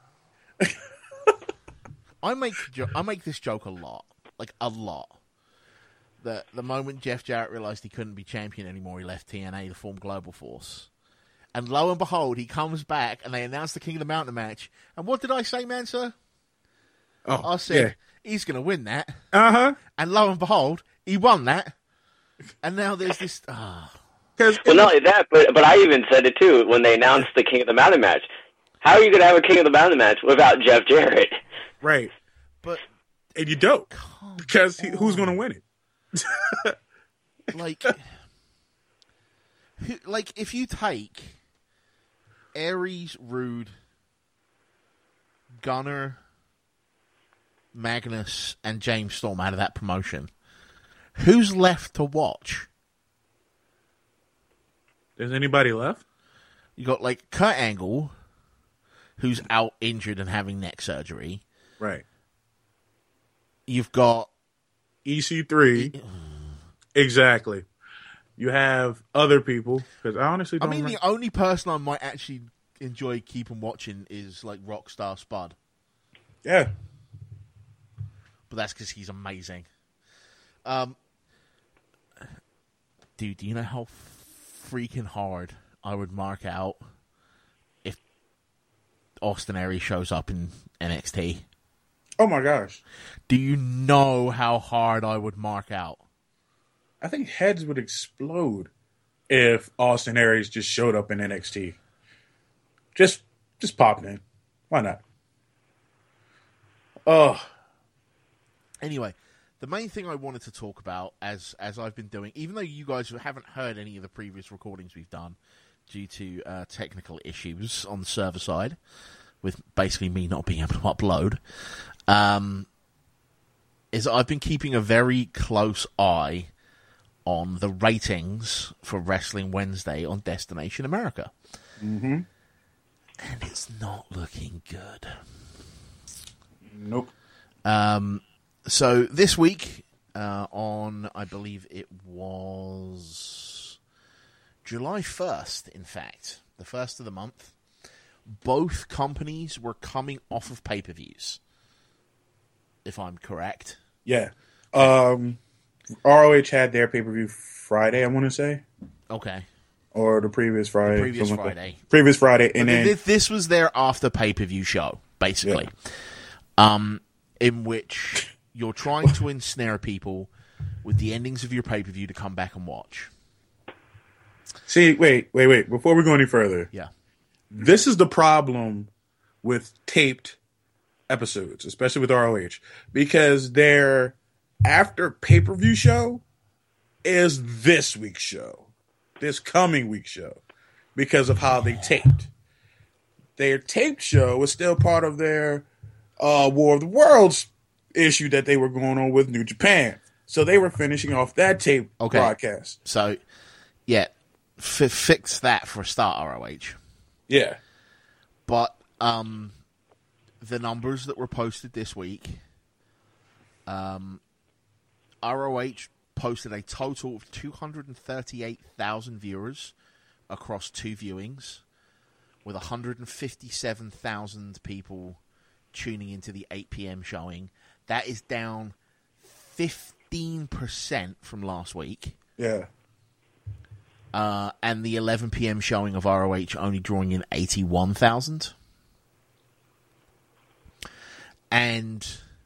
I make this joke a lot. Like, a lot. The moment Jeff Jarrett realized he couldn't be champion anymore, he left TNA to form Global Force. And lo and behold, he comes back and they announce the King of the Mountain match. And what did I say, man, sir? I said, he's going to win that. Uh-huh. And lo and behold, he won that. And now there's this... Well, not only that, but I even said it too when they announced the King of the Mountain match. How are you going to have a King of the Mountain match without Jeff Jarrett? Right. But... And you don't. Because who's going to win it? like, if you take Aries, Roode, Gunner, Magnus, and James Storm out of that promotion, who's left to watch? There's anybody left? You got, like, Kurt Angle, who's out injured and having neck surgery. Right. You've got... EC3. Exactly. You have other people, because I honestly don't the only person I might actually enjoy keeping watching is, like, Rockstar Spud. Yeah. But that's because he's amazing. Dude, do you know how freaking hard I would mark out if Austin Aries shows up in NXT? Oh my gosh. Do you know how hard I would mark out? I think heads would explode if Austin Aries just showed up in NXT. Just popped in. Why not? Oh. Anyway, the main thing I wanted to talk about, as I've been doing, even though you guys haven't heard any of the previous recordings we've done due to technical issues on the server side, with basically me not being able to upload, is I've been keeping a very close eye on the ratings for Wrestling Wednesday on Destination America. Mm-hmm. And it's not looking good. Nope. So this week, on, I believe it was July 1st, in fact, the first of the month, both companies were coming off of pay-per-views, if I'm correct. Yeah. ROH had their pay-per-view Friday, I want to say. Okay. Or the previous Friday. The previous Friday. Previous Friday. And then this was their after pay-per-view show, basically. Yeah. In which you're trying to ensnare people with the endings of your pay-per-view to come back and watch. See, wait. Before we go any further. Yeah. This is the problem with taped episodes, especially with ROH, because their after pay-per-view show is this week's show, this coming week's show, because of how they taped. Their taped show was still part of their War of the Worlds issue that they were going on with New Japan. So they were finishing off that tape broadcast. So, yeah, fix that for a start, ROH. Yeah. But the numbers that were posted this week, ROH posted a total of 238,000 viewers across 2 viewings, with 157,000 people tuning into the 8 p.m. showing. That is down 15% from last week. Yeah. And the 11 p.m. showing of ROH only drawing in 81,000. And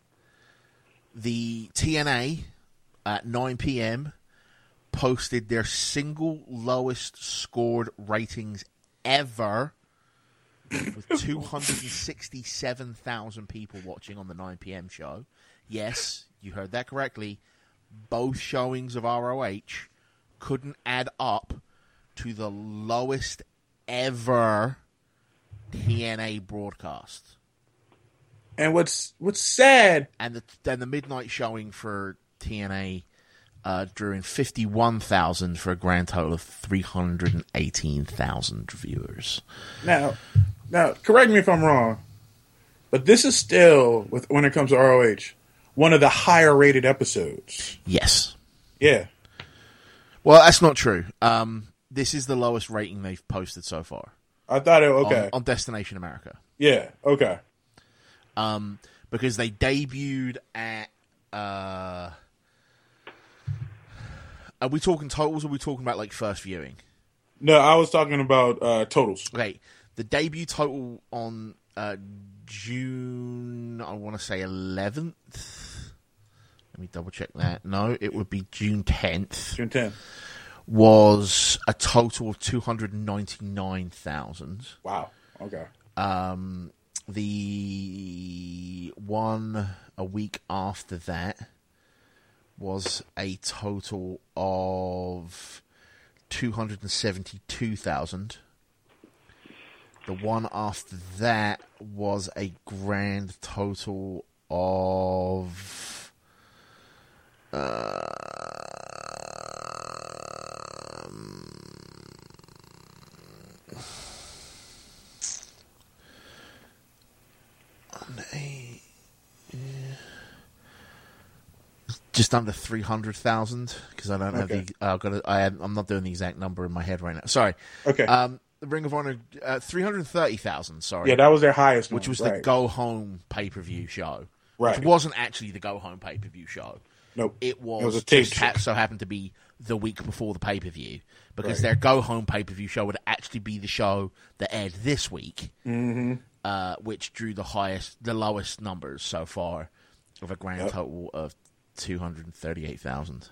the TNA at 9 p.m. posted their single lowest scored ratings ever with 267,000 people watching on the 9 p.m. show. Yes, you heard that correctly. Both showings of ROH couldn't add up to the lowest ever TNA broadcast. And what's sad, And then the midnight showing for TNA drew in 51,000 for a grand total of 318,000 viewers. now, correct me if I'm wrong, but this is still, when it comes to ROH, one of the higher rated episodes. Yes. Yeah. Well, that's not true. This is the lowest rating they've posted so far. I thought okay. On Destination America. Yeah, okay. Because they debuted at... are we talking totals or are we talking about, like, first viewing? No, I was talking about totals. Okay. The debut total on June, I want to say 11th. Let me double check that. No, it would be June 10th. June 10th. Was a total of 299,000. Wow. Okay. The one a week after that was a total of 272,000. The one after that was a grand total of just under 300,000 because I don't have the. I'm not doing the exact number in my head right now. Sorry. Okay. The Ring of Honor 330,000. Sorry. Yeah, that was their highest one, which was right. the Go Home pay-per-view show. Right. Which wasn't actually the Go Home pay-per-view show. Nope. It was a tape just show. so happened to be the week before the pay-per-view because Right. their Go Home pay-per-view show would actually be the show that aired this week, which drew the lowest numbers so far of a grand total of 238,000.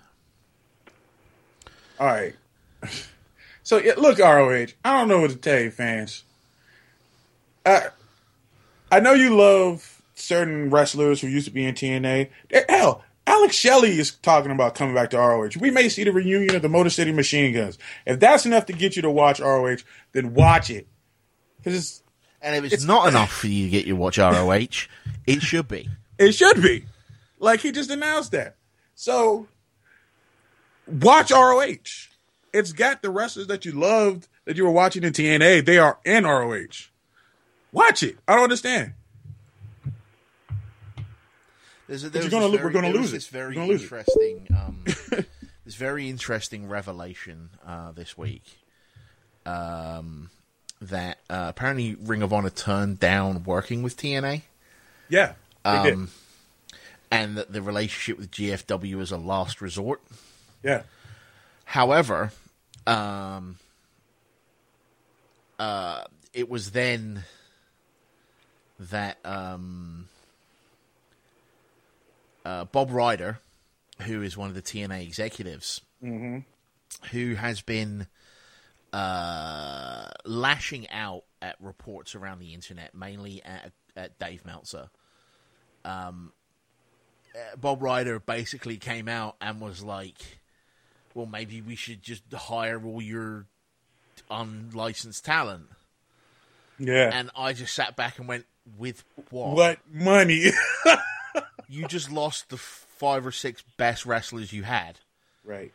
All right. So, look, ROH, I don't know what to tell you, fans. I know you love certain wrestlers who used to be in TNA. Hell, Alex Shelley is talking about coming back to ROH. We may see the reunion of the Motor City Machine Guns. If that's enough to get you to watch ROH, then watch it. Because And if it's not enough for you to get you to watch ROH, it should be. it should be. Like, he just announced that. So, watch ROH. It's got the wrestlers that you loved, that you were watching in TNA. They are in ROH. Watch it. I don't understand. We're gonna lose it. This very We're gonna lose it. interesting, this very interesting revelation this week that apparently Ring of Honor turned down working with TNA. Yeah, they did. And that the relationship with GFW is a last resort. Yeah. However, it was then that Bob Ryder, who is one of the TNA executives, who has been lashing out at reports around the internet, mainly at Dave Meltzer. Bob Ryder basically came out and was like, well, maybe we should just hire all your unlicensed talent. Yeah. And I just sat back and went, with what? What money? You just lost the 5 or 6 best wrestlers you had. Right.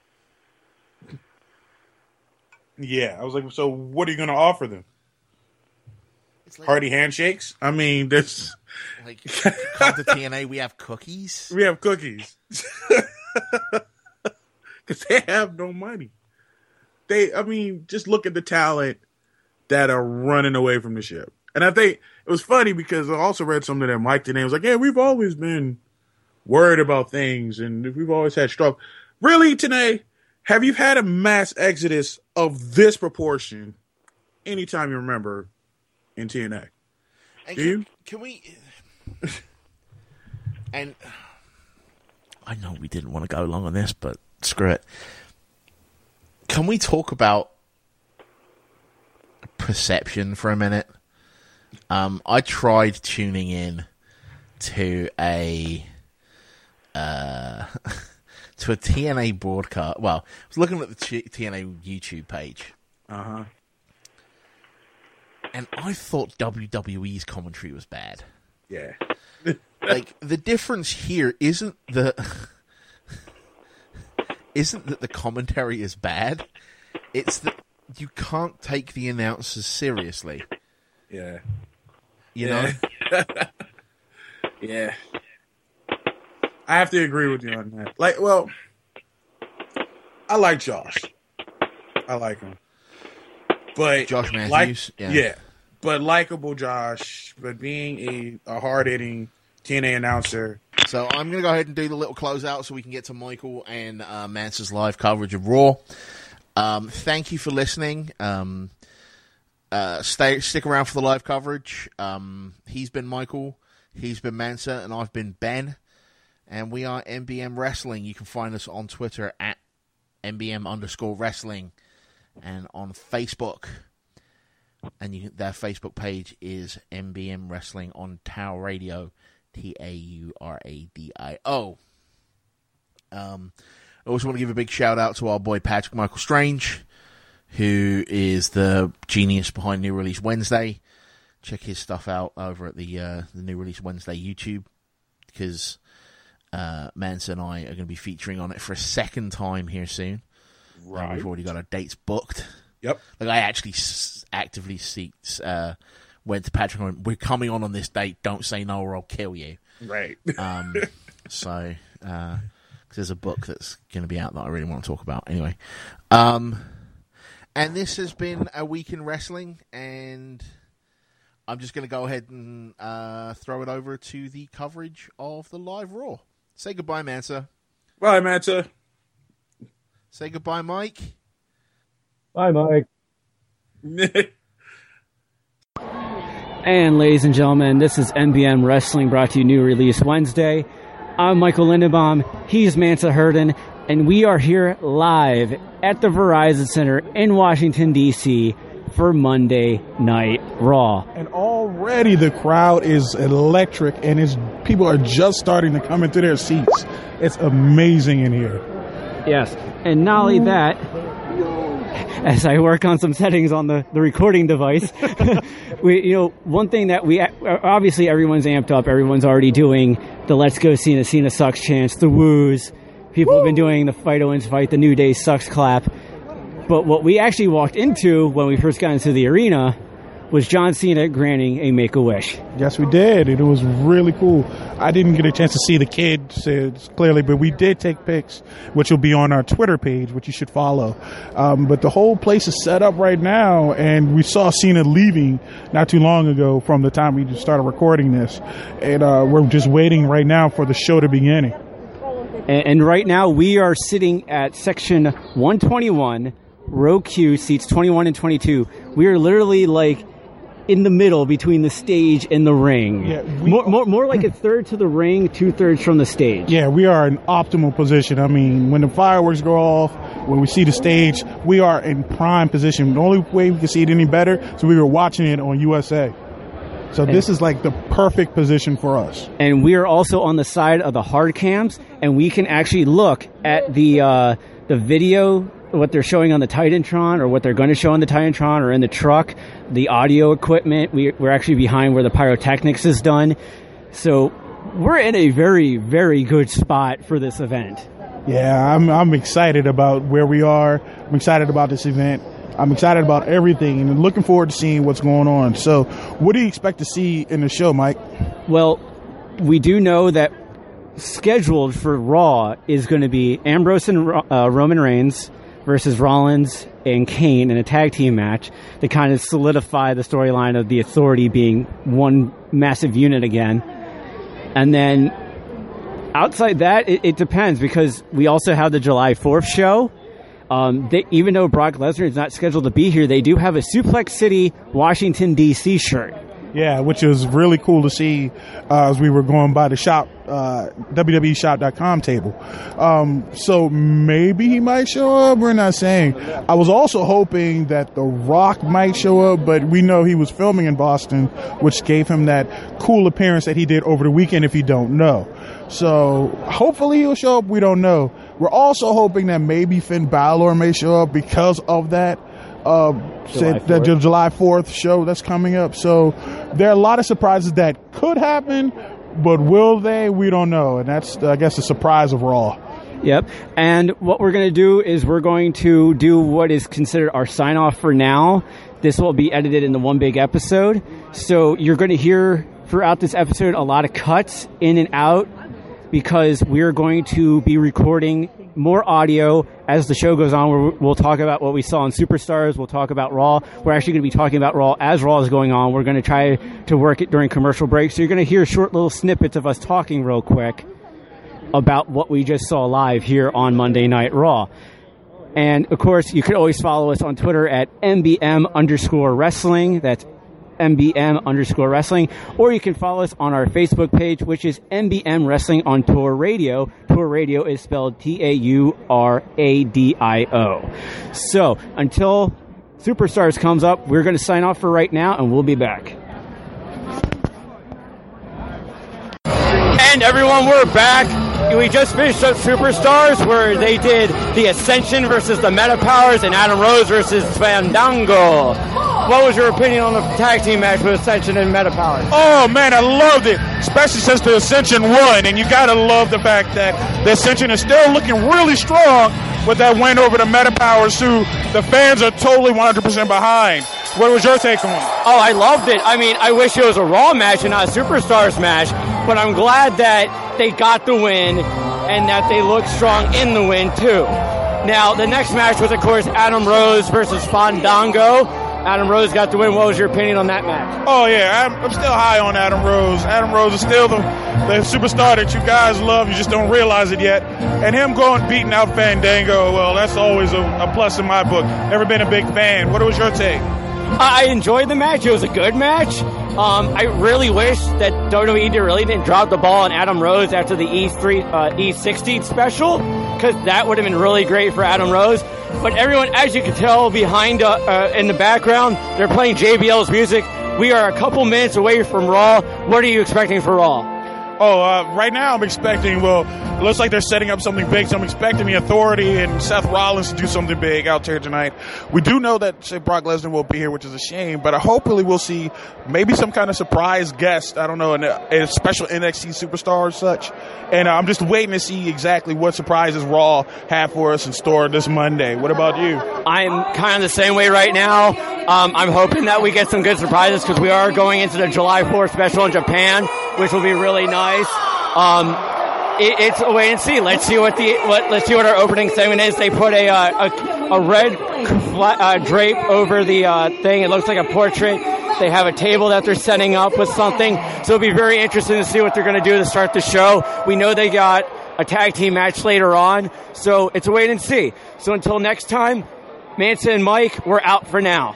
Yeah. I was like, so what are you going to offer them? It's like, Hearty handshakes? I mean, this. like, come to TNA, we have cookies. We have cookies. Because they have no money. Just look at the talent that are running away from the ship. And I think it was funny because I also read something that Mike today was like, yeah, we've always been worried about things and we've always had struggle. Really, today, have you had a mass exodus of this proportion anytime you remember in TNA? And can we... And I know we didn't want to go long on this, but screw it. Can we talk about perception for a minute? I tried tuning in to a to a TNA broadcast. Well, I was looking at the TNA YouTube page. Uh-huh. And I thought WWE's commentary was bad. Yeah. Like, the difference here isn't that the commentary is bad. It's that you can't take the announcers seriously. Yeah. You know? Yeah. I have to agree with you on that. Like, well, I like Josh. I like him. But Josh Matthews? Yeah. But likable Josh, but being a hard-hitting TNA announcer. So I'm going to go ahead and do the little closeout so we can get to Michael and Mance's live coverage of Raw. Thank you for listening. Stick around for the live coverage. He's been Michael, he's been Mansa, and I've been Ben. And we are MBM Wrestling. You can find us on Twitter at MBM_wrestling and on Facebook. And their Facebook page is MBM Wrestling on Tau Radio, TAURADIO. I also want to give a big shout out to our boy Patrick Michael Strange, who is the genius behind New Release Wednesday. Check his stuff out over at the New Release Wednesday YouTube, because Mansa and I are going to be featuring on it for a second time here soon. Right. We've already got our dates booked. Yep. Like, I actually actively went to Patrick and went, we're coming on this date, don't say no or I'll kill you. Right. So, because there's a book that's going to be out that I really want to talk about. Anyway. And this has been A Week in Wrestling, and I'm just going to go ahead and throw it over to the coverage of the live Raw. Say goodbye, Mansa. Bye, Mansa. Say goodbye, Mike. Bye, Mike. And ladies and gentlemen, this is MBM Wrestling, brought to you New Release Wednesday. I'm Michael Lindenbaum. He's Mansa Herden, and we are here live at the Verizon Center in Washington, D.C. for Monday Night Raw. And already the crowd is electric, and people are just starting to come into their seats. It's amazing in here. Yes, and not only that, as I work on some settings on the recording device, one thing that obviously everyone's amped up. Everyone's already doing the Let's Go Cena, Cena Sucks chants, the woos. People have been doing the Fight Owens Fight, the New Day Sucks clap. But what we actually walked into when we first got into the arena was John Cena granting a Make-A-Wish. Yes, we did. It was really cool. I didn't get a chance to see the kid clearly, but we did take pics, which will be on our Twitter page, which you should follow. But the whole place is set up right now, and we saw Cena leaving not too long ago from the time we just started recording this. And we're just waiting right now for the show to begin. And right now we are sitting at section 121, row Q, seats 21 and 22. We are literally like in the middle between the stage and the ring. Yeah, more like a third to the ring, 2/3 from the stage. Yeah, we are in optimal position. I mean, when the fireworks go off, when we see the stage, we are in prime position. The only way we can see it any better, so we were watching it on USA. So this is like the perfect position for us. And we are also on the side of the hard cams, and we can actually look at the video, what they're showing on the Titantron, or what they're going to show on the Titantron, or in the truck, the audio equipment. We're actually behind where the pyrotechnics is done. So we're in a very, very good spot for this event. Yeah, I'm excited about where we are. I'm excited about this event. I'm excited about everything and looking forward to seeing what's going on. So what do you expect to see in the show, Mike? Well, we do know that scheduled for Raw is going to be Ambrose and Roman Reigns versus Rollins and Kane in a tag team match to kind of solidify the storyline of the Authority being one massive unit again. And then outside that, it depends, because we also have the July 4th show. Even though Brock Lesnar is not scheduled to be here, they do have a Suplex City, Washington, D.C. shirt. Yeah, which was really cool to see as we were going by the shop, WWEshop.com table. So maybe he might show up. We're not saying. I was also hoping that The Rock might show up, but we know he was filming in Boston, which gave him that cool appearance that he did over the weekend, if you don't know. So hopefully he'll show up. We don't know. We're also hoping that maybe Finn Balor may show up because of that. The July 4th show that's coming up. So there are a lot of surprises that could happen, but will they? We don't know. And that's, I guess, the surprise of Raw. Yep. And what we're going to do is we're going to do what is considered our sign-off for now. This will be edited into one big episode. So you're going to hear throughout this episode a lot of cuts in and out because we're going to be recording more audio as the show goes on. We'll talk about what we saw on Superstars. We'll talk about Raw. We're actually going to be talking about Raw as Raw is going on. We're going to try to work it during commercial breaks. So you're going to hear short little snippets of us talking real quick about what we just saw live here on Monday Night Raw. And, of course, you can always follow us on Twitter at MBM_wrestling. That's MBM_wrestling, or you can follow us on our Facebook page, which is MBM Wrestling on Tour Radio. Tour Radio is spelled TAURADIO. So until Superstars comes up, we're going to sign off for right now, and we'll be back. And everyone, we're back. We just finished up Superstars, where they did the Ascension versus the Meta Powers and Adam Rose versus Fandango. What was your opinion on the tag team match with Ascension and Meta Powers? Oh, man, I loved it, especially since the Ascension won. And you got to love the fact that the Ascension is still looking really strong with that win over the Meta Powers, who the fans are totally 100% behind. What was your take on it? Oh, I loved it. I mean, I wish it was a Raw match and not a Superstars match, but I'm glad that they got the win and that they looked strong in the win, too. Now, the next match was, of course, Adam Rose versus Fandango. Adam Rose got the win. What was your opinion on that match? Oh, yeah, I'm still high on Adam Rose. Adam Rose is still the superstar that you guys love. You just don't realize it yet. And him beating out Fandango, well, that's always a plus in my book. Never been a big fan. What was your take? I enjoyed the match. It was a good match. I really wish that WWE really didn't drop the ball on Adam Rose after the E60 special, because that would have been really great for Adam Rose. But everyone, as you can tell behind in the background, they're playing JBL's music. We are a couple minutes away from Raw. What are you expecting for Raw? Right now I'm expecting, it looks like they're setting up something big, so I'm expecting the Authority and Seth Rollins to do something big out there tonight. We do know that Brock Lesnar will be here, which is a shame, but hopefully we'll see maybe some kind of surprise guest, I don't know, a special NXT superstar or such. And I'm just waiting to see exactly what surprises Raw have for us in store this Monday. What about you? I'm kind of the same way right now. I'm hoping that we get some good surprises because we are going into the July 4th special in Japan, which will be really nice. It's a wait and see. Let's see what our opening segment is. They put a red drape over the thing. It looks like a portrait. They have a table that they're setting up with something. So it'll be very interesting to see what they're going to do to start the show. We know they got a tag team match later on, so it's a wait and see. So until next time, Manson and Mike, we're out for now.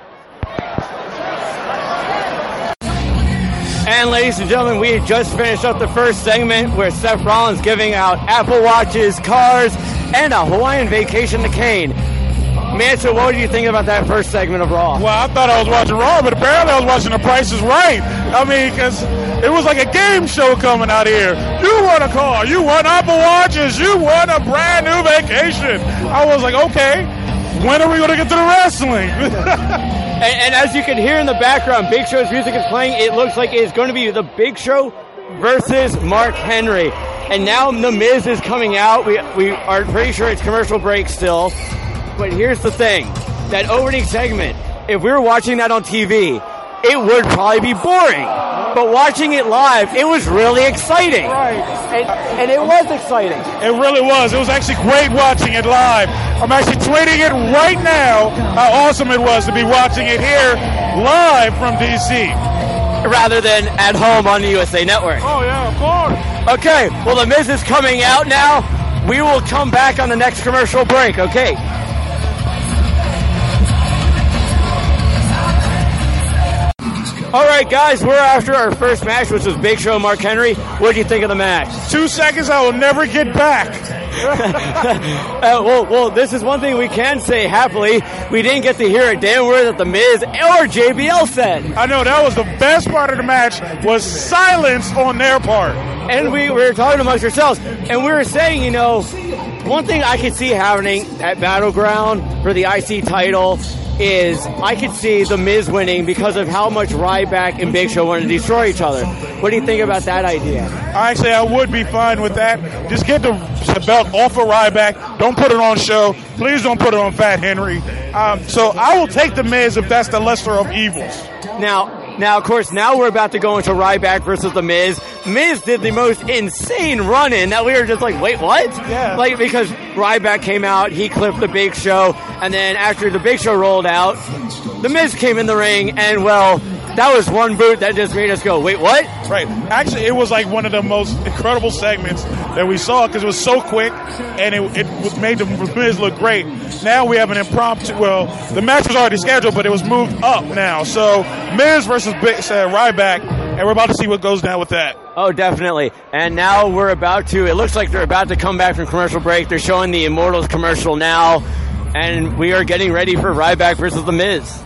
And ladies and gentlemen, we had just finished up the first segment where Seth Rollins giving out Apple Watches, cars, and a Hawaiian vacation to Kane. Manson, what did you think about that first segment of Raw? Well, I thought I was watching Raw, but apparently I was watching The Price is Right. I mean, because it was like a game show coming out here. You won a car, you won Apple Watches, you won a brand new vacation. I was like, okay, when are we going to get to the wrestling? And as you can hear in the background, Big Show's music is playing. It looks like it's going to be the Big Show versus Mark Henry. And now The Miz is coming out. We are pretty sure it's commercial break still. But here's the thing. That opening segment, if we were watching that on TV, it would probably be boring. But watching it live, it was really exciting. Right. And it was exciting. It really was. It was actually great watching it live. I'm actually tweeting it right now how awesome it was to be watching it here live from DC. Rather than at home on the USA Network. Oh, yeah, of course. Okay, well, The Miz is coming out now. We will come back on the next commercial break, okay? All right, guys, we're after our first match, which was Big Show and Mark Henry. What do you think of the match? 2 seconds I will never get back. Well, this is one thing we can say happily. We didn't get to hear a damn word that The Miz or JBL said. I know, that was the best part of the match, was silence on their part. And we were talking amongst ourselves, and we were saying, you know, one thing I could see happening at Battleground for the IC title is I could see The Miz winning because of how much Ryback and Big Show want to destroy each other. What do you think about that idea? Actually, I would be fine with that. Just get the belt off of Ryback. Don't put it on show. Please don't put it on Fat Henry. So I will take The Miz if that's the lesser of evils. Now, of course, now we're about to go into Ryback versus The Miz. Miz did the most insane run-in that we were just like, wait, what? Yeah. Like, because Ryback came out, he clipped the Big Show, and then after the Big Show rolled out, The Miz came in the ring, and, well, that was one boot that just made us go, wait, what? Right. Actually, it was like one of the most incredible segments that we saw because it was so quick and it made the Miz look great. Now we have an impromptu, well, the match was already scheduled, but it was moved up now. So Miz versus Ryback, and we're about to see what goes down with that. Oh, definitely. And now it looks like they're about to come back from commercial break. They're showing the Immortals commercial now, and we are getting ready for Ryback versus The Miz.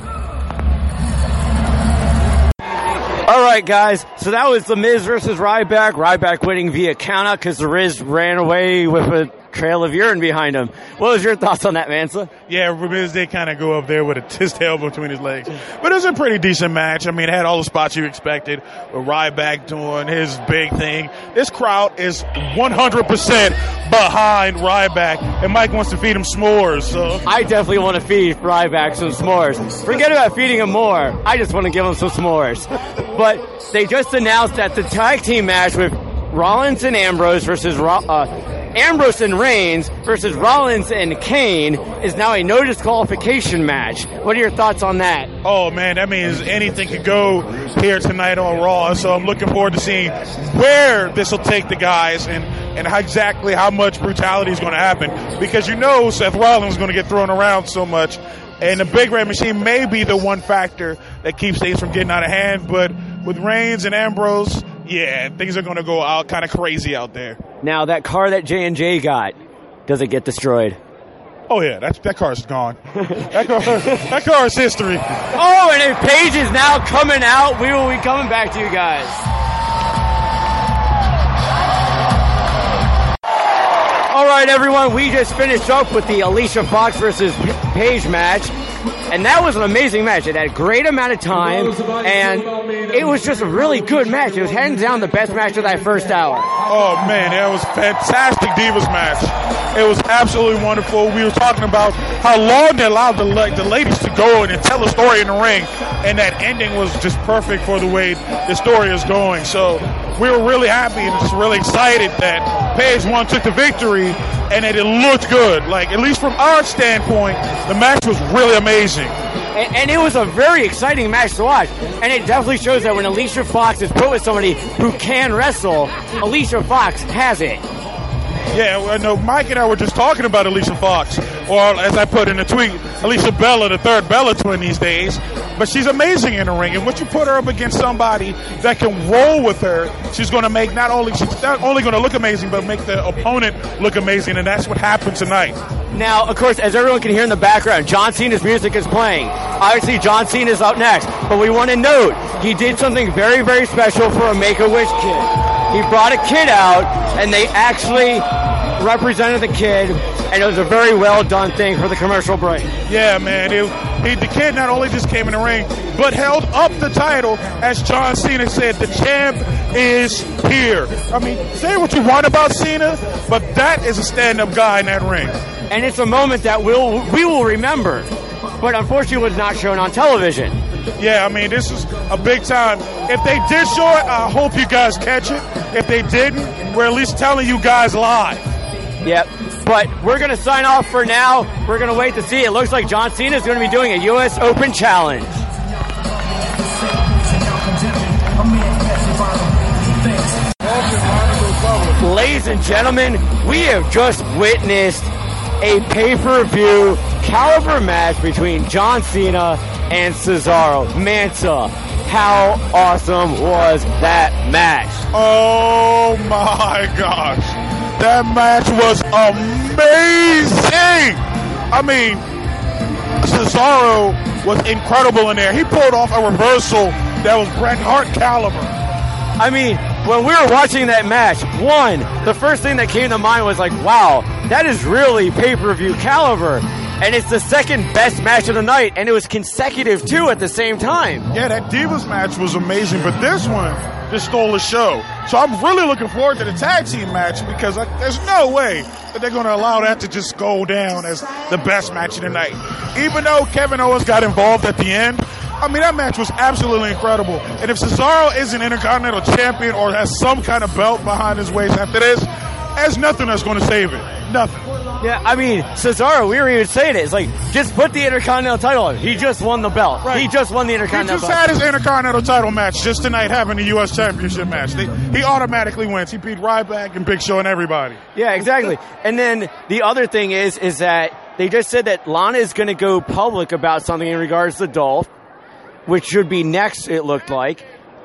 All right, guys, so that was The Miz versus Ryback. Ryback winning via countout because The Miz ran away with a trail of urine behind him. What was your thoughts on that, Mansa? Yeah, Miz did kind of go up there with his tail between his legs. But it was a pretty decent match. I mean, it had all the spots you expected with Ryback doing his big thing. This crowd is 100% behind Ryback, and Mike wants to feed him s'mores. So I definitely want to feed Ryback some s'mores. Forget about feeding him more. I just want to give him some s'mores. But they just announced that the tag team match with Rollins and Ambrose versus Ambrose and Reigns versus Rollins and Kane is now a no disqualification match. What are your thoughts on that? Oh man, that means anything could go here tonight on Raw. So I'm looking forward to seeing where this will take the guys and exactly how much brutality is going to happen. Because you know Seth Rollins is going to get thrown around so much. And the Big Red Machine may be the one factor that keeps things from getting out of hand. But with Reigns and Ambrose, yeah, things are going to go out kind of crazy out there. Now, that car that J&J got, does it get destroyed? Oh, yeah, that car's gone. that car is history. Oh, and if Paige is now coming out, we will be coming back to you guys. All right, everyone, we just finished up with the Alicia Fox versus Paige match, and that was an amazing match. It had a great amount of time, and it was just a really good match. It was hands down the best match of that first hour. Oh, man, that was a fantastic Divas match. It was absolutely wonderful. We were talking about how long they allowed the ladies to go and tell a story in the ring, and that ending was just perfect for the way the story is going. So we were really happy and just really excited that Paige won, took the victory, and that it looked good. Like, at least from our standpoint, the match was really amazing. And it was a very exciting match to watch. And it definitely shows that when Alicia Fox is put with somebody who can wrestle, Alicia Fox has it. Yeah, well, no, Mike and I were just talking about Alicia Fox, or as I put in the tweet, Alicia Bella, the third Bella twin these days. But she's amazing in the ring, and once you put her up against somebody that can roll with her, she's not only going to look amazing, but make the opponent look amazing, and that's what happened tonight. Now, of course, as everyone can hear in the background, John Cena's music is playing. Obviously, John Cena is up next, but we want to note he did something very, very special for a Make-A-Wish kid. He brought a kid out, and they actually represented the kid, and it was a very well done thing for the commercial break. Yeah, man. The kid not only just came in the ring, but held up the title, as John Cena said, the champ is here. I mean, say what you want about Cena, but that is a stand-up guy in that ring. And it's a moment that we will remember, but unfortunately was not shown on television. Yeah, I mean, this is a big time. If they did show it, I hope you guys catch it. If they didn't, we're at least telling you guys live. Yep. But we're going to sign off for now. We're going to wait to see. It looks like John Cena is going to be doing a U.S. Open Challenge. Ladies and gentlemen, we have just witnessed a pay-per-view caliber match between John Cena and Cesaro. Mansa, how awesome was that match? Oh my gosh. That match was amazing. I mean, Cesaro was incredible in there. He pulled off a reversal that was Bret Hart caliber. I mean, when we were watching that match, the first thing that came to mind was like, wow, that is really pay-per-view caliber. And it's the second best match of the night, and it was consecutive too at the same time. Yeah, that Divas match was amazing, but this one just stole the show. So I'm really looking forward to the tag team match because there's no way that they're going to allow that to just go down as the best match of the night. Even though Kevin Owens got involved at the end, I mean, that match was absolutely incredible. And if Cesaro is an Intercontinental Champion or has some kind of belt behind his waist after this, there's nothing that's going to save it. Nothing. Yeah, I mean, Cesaro, we were even saying it. It's like, just put the Intercontinental title on. He just won the belt. Right. He just won the Intercontinental He just had his Intercontinental title match just tonight, having the U.S. Championship match. He automatically wins. He beat Ryback and Big Show and everybody. Yeah, exactly. And then the other thing is that they just said that Lana is going to go public about something in regards to Dolph, which should be next, it looked like.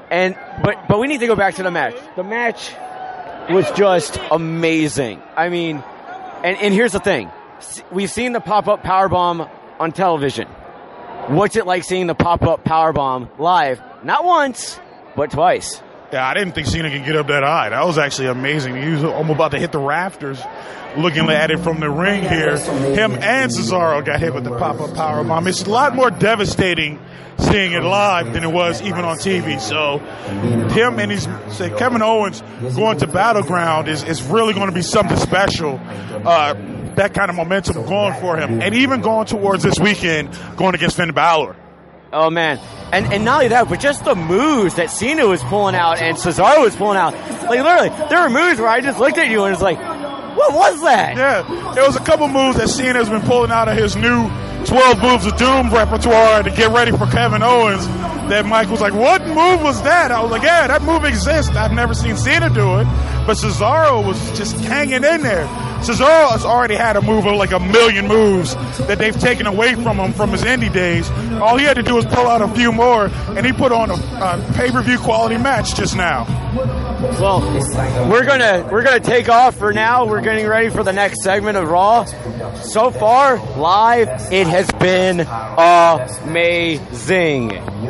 But we need to go back to the match. The match was just amazing. I mean, and here's the thing. We've seen the pop-up powerbomb on television. What's it like seeing the pop-up powerbomb live? Not once, but twice. Yeah, I didn't think Cena could get up that high. That was actually amazing. He was almost about to hit the rafters. Looking at it from the ring here, him and Cesaro got hit with the pop-up powerbomb. It's a lot more devastating seeing it live than it was even on TV. So him and Kevin Owens going to Battleground is really going to be something special. That kind of momentum going for him. And even going towards this weekend, going against Finn Balor. Oh, man. And not only that, but just the moves that Cena was pulling out and Cesaro was pulling out. Like, literally, there were moves where I just looked at you and was like, what was that? Yeah, there was a couple moves that Cena's been pulling out of his new 12 Moves of Doom repertoire to get ready for Kevin Owens that Mike was like, what move was that? I was like, yeah, that move exists. I've never seen Cena do it. But Cesaro was just hanging in there. Cesaro has already had a move of like a million moves that they've taken away from him from his indie days. All he had to do was pull out a few more, and he put on a pay-per-view quality match just now. Well, we're gonna take off for now. We're getting ready for the next segment of Raw. So far, live, it has been amazing.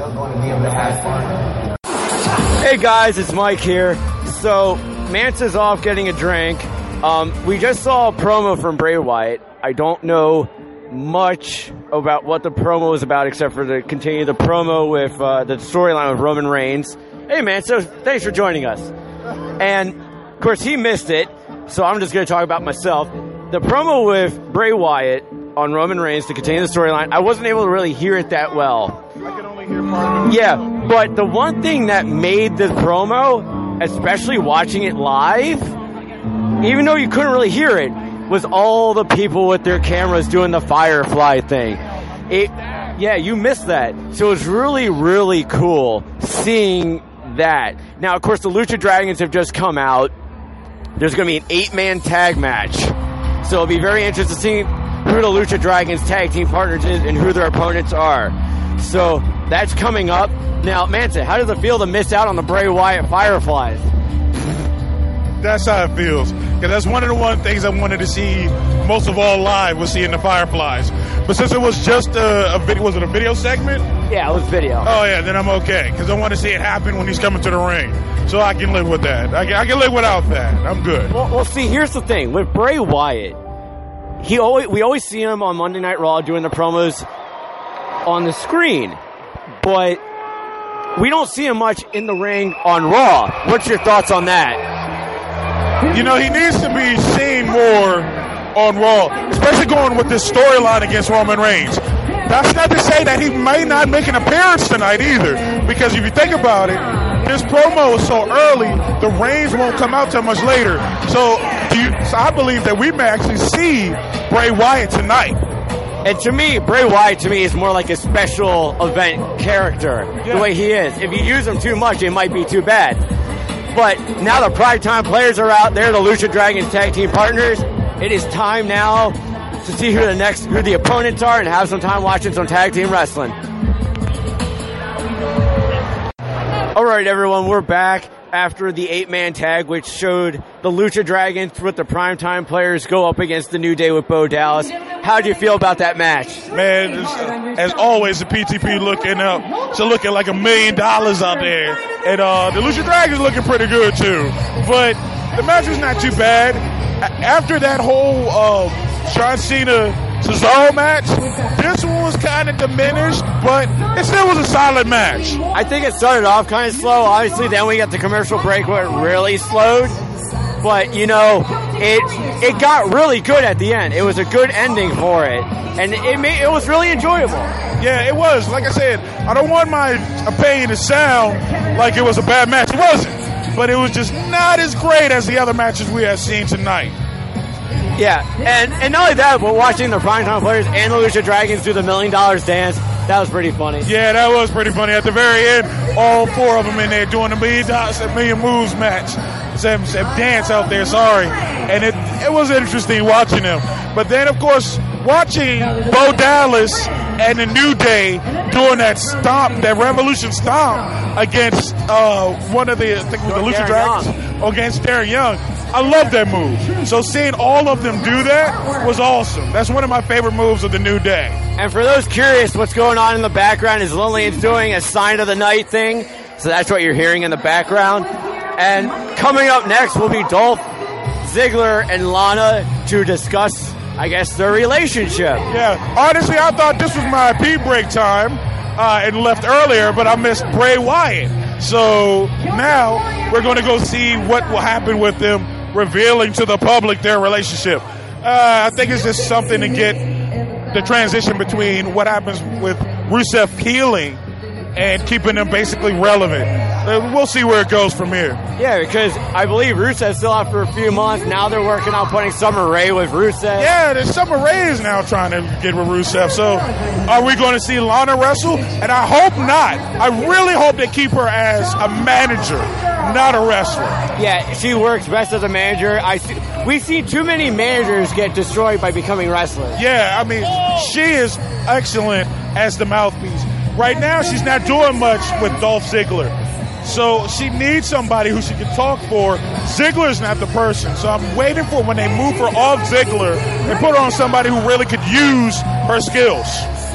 Hey guys, it's Mike here. So, Mance's off getting a drink. We just saw a promo from Bray Wyatt. I don't know much about what the promo was about except for to continue the promo with the storyline with Roman Reigns. Hey man, so thanks for joining us. And of course he missed it, so I'm just going to talk about myself. The promo with Bray Wyatt on Roman Reigns to continue the storyline, I wasn't able to really hear it that well. I can only hear part of it. Yeah, but the one thing that made this promo, especially watching it live, even though you couldn't really hear it, was all the people with their cameras doing the Firefly thing. Yeah, you missed that. So it was really, really cool seeing that. Now, of course, the Lucha Dragons have just come out. There's going to be an 8-man tag match. So it'll be very interesting to see who the Lucha Dragons tag team partners is and who their opponents are. So that's coming up. Now, Manson, how does it feel to miss out on the Bray Wyatt Fireflies? That's how it feels. Because that's one of the things I wanted to see most of all live was seeing the Fireflies. But since it was just a video, was it a video segment? Yeah, it was video. Oh, yeah, then I'm okay. Because I want to see it happen when he's coming to the ring. So I can live with that. I can live without that. I'm good. Well, see, here's the thing. With Bray Wyatt, we always see him on Monday Night Raw doing the promos on the screen. But we don't see him much in the ring on Raw. What's your thoughts on that? You know, he needs to be seen more on Raw, especially going with this storyline against Roman Reigns. That's not to say that he may not make an appearance tonight either, because if you think about it, his promo is so early, the Reigns won't come out till much later. So I believe that we may actually see Bray Wyatt tonight. And to me, Bray Wyatt to me is more like a special event character, the way he is. If you use him too much, it might be too bad. But now the primetime players are out there, the Lucha Dragons tag team partners. It is time now to see who the opponents are and have some time watching some tag team wrestling. All right, everyone, we're back after the 8-man tag, which showed the Lucha Dragons with the primetime players go up against the New Day with Bo Dallas. How do you feel about that match? Man, as always, the PTP looking up. So looking like $1 million out there. And the Lucha Dragons looking pretty good, too. But the match was not too bad. After that whole John Cena Cesaro match, this one was kind of diminished, but it still was a solid match. I think it started off kind of slow. Obviously, then we got the commercial break where it really slowed. But, you know, it got really good at the end. It was a good ending for it. And it was really enjoyable. Yeah, it was. Like I said, I don't want my opinion to sound like it was a bad match. It wasn't. But it was just not as great as the other matches we have seen tonight. Yeah, and not only that, but watching the primetime players and the Lucha Dragons do the $1 million dance, that was pretty funny. Yeah, that was pretty funny. At the very end, all 4 of them in there doing the $1 million moves match. Some dance out there, sorry. And it was interesting watching them. But then, of course, watching Bo Dallas and the New Day doing that stomp, that Revolution stomp against one of the, I think it was the Lucha Dragons, against Darren Young. I love that move. So seeing all of them do that was awesome. That's one of my favorite moves of the New Day. And for those curious, what's going on in the background is Lillian's doing a Sign of the Night thing. So that's what you're hearing in the background. And coming up next will be Dolph Ziggler and Lana to discuss, I guess, their relationship. Yeah, honestly, I thought this was my pee break time and left earlier, but I missed Bray Wyatt. So now we're going to go see what will happen with them revealing to the public their relationship. I think it's just something to get the transition between what happens with Rusev healing and keeping them basically relevant. We'll see where it goes from here. Yeah, because I believe Rusev's still out for a few months. Now they're working on putting Summer Rae with Rusev. Yeah, the Summer Rae is now trying to get with Rusev. So are we going to see Lana wrestle? And I hope not. I really hope they keep her as a manager, not a wrestler. Yeah, she works best as a manager. We've seen too many managers get destroyed by becoming wrestlers. Yeah, I mean, she is excellent as the mouthpiece. Right now, she's not doing much with Dolph Ziggler. So she needs somebody who she can talk for. Ziggler's not the person. So I'm waiting for when they move her off Ziggler and put her on somebody who really could use her skills.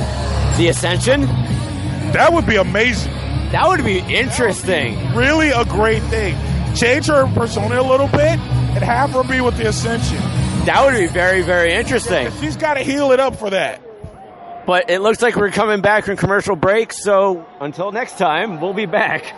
The Ascension? That would be amazing. That would be interesting. Really a great thing. Change her persona a little bit and have her be with the Ascension. That would be very, very interesting. She's got to heal it up for that. But it looks like we're coming back from commercial break, so until next time, we'll be back.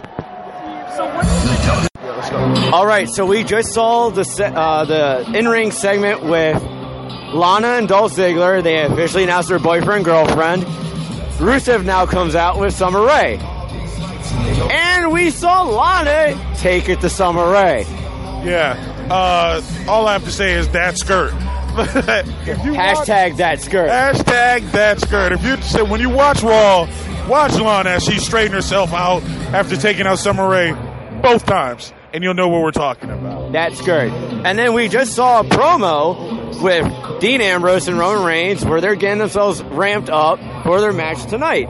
All right, so we just saw the in-ring segment with Lana and Dolph Ziggler. They officially announced their boyfriend-girlfriend. Rusev now comes out with Summer Rae. And we saw Lana take it to Summer Rae. Yeah, all I have to say is that skirt. Hashtag that skirt. Hashtag that skirt. If you say when you watch Raw, watch Lana as she straightened herself out after taking out Summer Rae both times, and you'll know what we're talking about. That skirt. And then we just saw a promo with Dean Ambrose and Roman Reigns where they're getting themselves ramped up for their match tonight.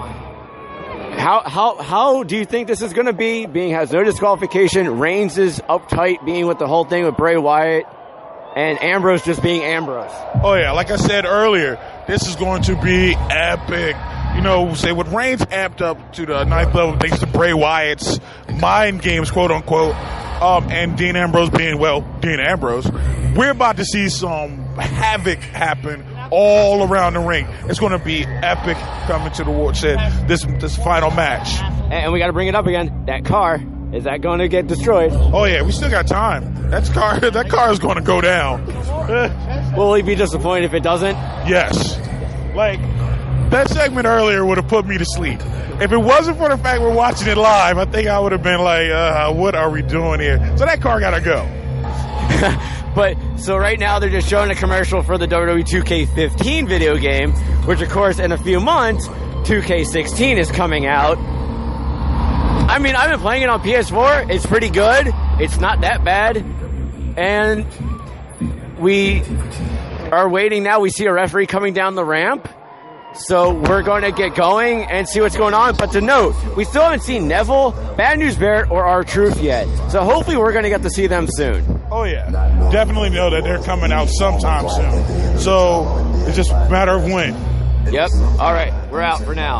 How do you think this is going to be? Being has no disqualification, Reigns is uptight, being with the whole thing with Bray Wyatt, and Ambrose just being Ambrose. Oh, yeah. Like I said earlier, this is going to be epic. You know, say with Reigns amped up to the 9th level thanks to Bray Wyatt's mind games, quote unquote, and Dean Ambrose being, well, Dean Ambrose, we're about to see some havoc happen all around the ring. It's going to be epic coming to the war. Said this final match. And we got to bring it up again. That car. Is that going to get destroyed? Oh, yeah. We still got time. That car is going to go down. Will he be disappointed if it doesn't? Yes. Like, that segment earlier would have put me to sleep. If it wasn't for the fact we're watching it live, I think I would have been like, what are we doing here? So that car got to go. But, so right now they're just showing a commercial for the WWE 2K15 video game, which, of course, in a few months, 2K16 is coming out. I mean, I've been playing it on PS4. It's pretty good. It's not that bad. And we are waiting now. We see a referee coming down the ramp. So we're going to get going and see what's going on. But to note, we still haven't seen Neville, Bad News Barrett, or R-Truth yet. So hopefully we're going to get to see them soon. Oh, yeah. Definitely know that they're coming out sometime soon. So it's just a matter of when. Yep. All right. We're out for now.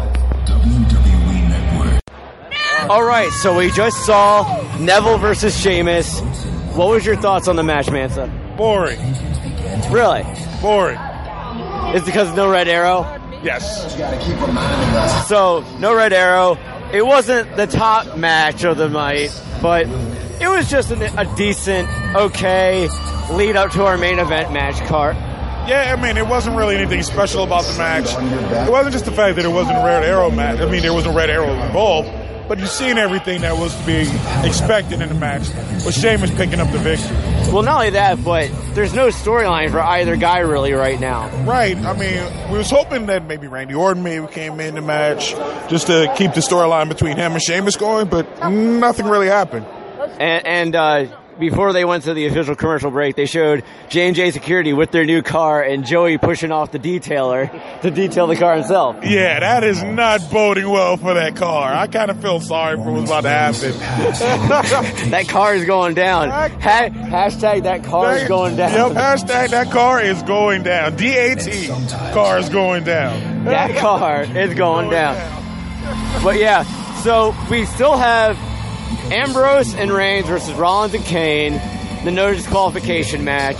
All right. So we just saw Neville versus Sheamus. What was your thoughts on the match, Mansa? Boring. Really? Boring. Is it because no Red Arrow? Yes. So, no Red Arrow. It wasn't the top match of the night, but it was just a decent, okay lead up to our main event match card. Yeah, I mean, it wasn't really anything special about the match. It wasn't just the fact that it wasn't a Red Arrow match. I mean, there was a Red Arrow involved, but you've seen everything that was to be expected in the match, with Sheamus picking up the victory. Well, not only that, but there's no storyline for either guy really right now. Right. I mean, we was hoping that maybe Randy Orton maybe came in the match just to keep the storyline between him and Sheamus going, but nothing really happened. And before they went to the official commercial break, they showed J&J Security with their new car and Joey pushing off the detailer to detail the car himself. Yeah, that is not boding well for that car. I kind of feel sorry for what's about to happen. That car is going down. Hashtag that car is going down. Yep, hashtag that car is going down. DAT, car is going down. That car is going down. But yeah, so we still have Ambrose and Reigns versus Rollins and Kane, the no disqualification match.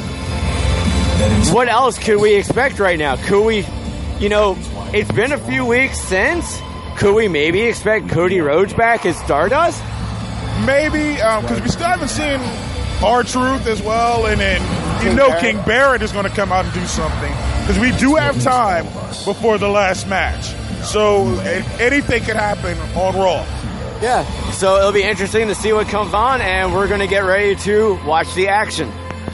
What else could we expect right now? Could we, it's been a few weeks since. Could we maybe expect Cody Rhodes back as Stardust? Maybe, because we still haven't seen R-Truth as well, and then King Barrett is going to come out and do something, because we do have time before the last match. So anything could happen on Raw. Yeah, so it'll be interesting to see what comes on, and we're going to get ready to watch the action.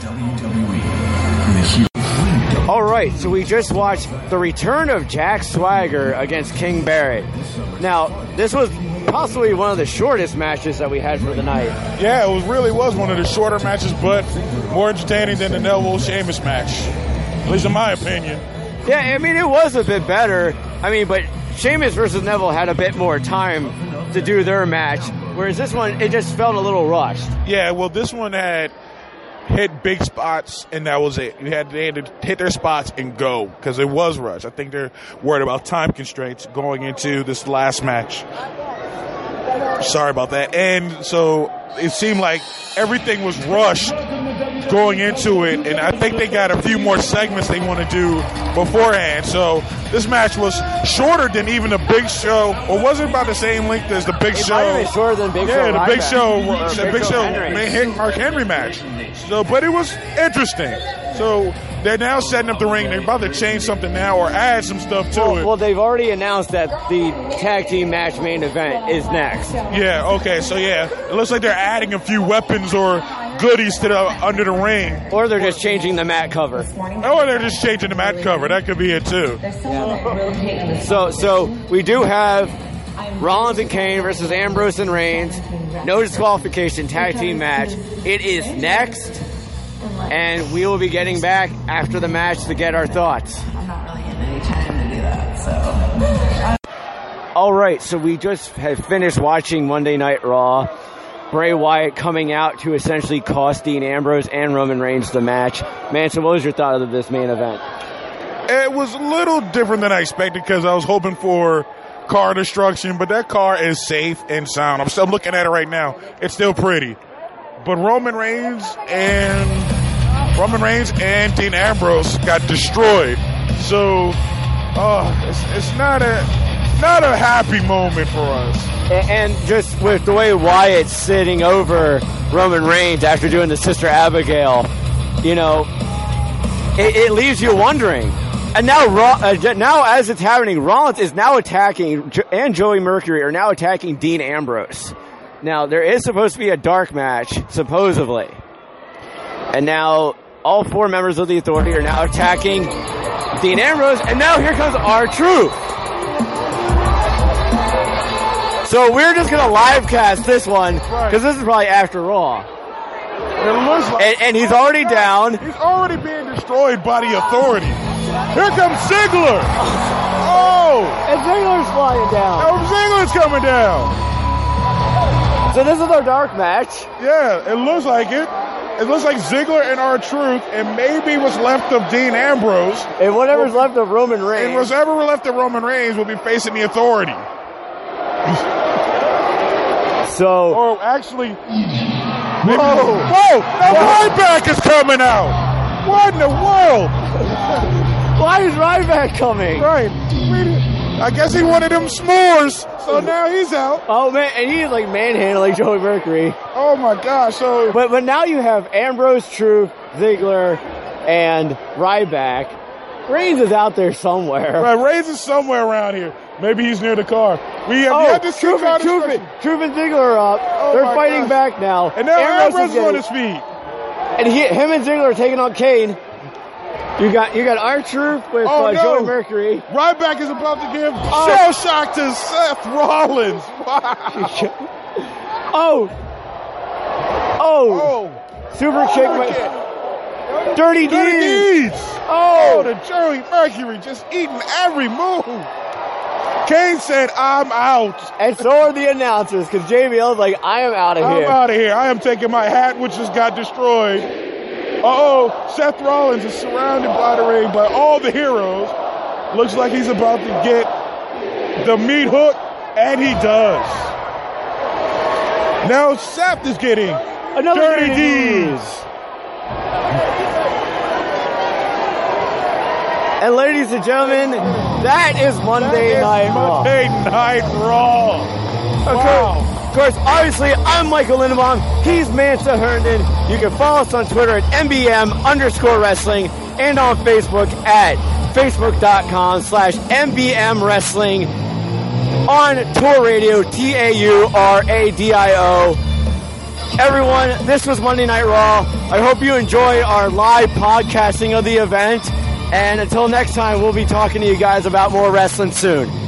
All right, so we just watched the return of Jack Swagger against King Barrett. Now, this was possibly one of the shortest matches that we had for the night. Yeah, it really was one of the shorter matches, but more entertaining than the Neville Sheamus match, at least in my opinion. Yeah, I mean, it was a bit better. I mean, but Sheamus versus Neville had a bit more time to do their match, whereas this one, it just felt a little rushed. Yeah, well, this one had hit big spots, and that was it. They had to hit their spots and go, because it was rushed. I think they're worried about time constraints going into this last match. Sorry about that. And so it seemed like everything was rushed going into it, and I think they got a few more segments they want to do beforehand. So this match was shorter than even the Big Show, or was it about the same length as the Big Show? It might have been shorter than Big Show. Yeah, the Big Show Mark Henry match. So, but it was interesting. So they're now setting up the ring. They're about to change something now or add some stuff to it. Well, they've already announced that the tag team match main event is next. Yeah, okay, so yeah, it looks like they're adding a few weapons or goodies to the under the ring. Or they're just changing the mat cover. Or they're just changing the mat cover. That could be it too. Yeah. So we do have Rollins and Kane versus Ambrose and Reigns. No disqualification tag team match. It is next. And we will be getting back after the match to get our thoughts. I'm not really in any time to do that, so. All right, so we just have finished watching Monday Night Raw. Bray Wyatt coming out to essentially cost Dean Ambrose and Roman Reigns the match. Manson, what was your thought of this main event? It was a little different than I expected, because I was hoping for car destruction, but that car is safe and sound. I'm still looking at it right now. It's still pretty. But Roman Reigns and Dean Ambrose got destroyed. So it's not a happy moment for us. And just with the way Wyatt's sitting over Roman Reigns after doing the Sister Abigail, it leaves you wondering. And now as it's happening, Rollins is now attacking, and Joey Mercury are now attacking Dean Ambrose. Now, there is supposed to be a dark match, supposedly. And now all four members of the Authority are now attacking Dean Ambrose, and now here comes R-Truth. So we're just going to live cast this one, because this is probably after Raw. It looks like and he's already down. He's already being destroyed by the Authority. Here comes Ziggler. Oh! And Ziggler's flying down. Oh, Ziggler's coming down. So this is our dark match. Yeah, it looks like it. It looks like Ziggler and R-Truth and maybe what's left of Dean Ambrose. And whatever's left of Roman Reigns. And whatever left of Roman Reigns will be facing the Authority. So. Or actually. Maybe, whoa! Now Ryback is coming out! What in the world? Why is Ryback coming? Right. I guess he wanted them s'mores, so now he's out. Oh man, and he's like manhandling Joey Mercury. Oh my gosh! So, but now you have Ambrose, Truth, Ziggler, and Ryback. Reigns is out there somewhere. Right, Reigns is somewhere around here. Maybe he's near the car. We have yet to see Truth and Ziggler are up. They're fighting back now. And now Ambrose is on his feet. And him and Ziggler are taking on Kane. You got R-Truth with Joey Mercury. Ryback is about to give shell shock to Seth Rollins. Wow. Super kick. Dirty deeds. Oh, the Joey Mercury just eating every move. Kane said, I'm out. And so are the announcers, because JBL's like, I am out of here. I'm out of here. I am taking my hat, which just got destroyed. Seth Rollins is surrounded by the ring by all the heroes. Looks like he's about to get the meat hook, and he does. Now Seth is getting another dirty deeds. And ladies and gentlemen, that is Monday Night Raw. Monday Night Raw. Wow. Of course, obviously, I'm Michael Lindenbaum. He's Mansa Herndon. You can follow us on Twitter at MBM_wrestling and on Facebook at Facebook.com/MBM Wrestling. On Tour Radio, TAURADIO. Everyone, this was Monday Night Raw. I hope you enjoyed our live podcasting of the event. And until next time, we'll be talking to you guys about more wrestling soon.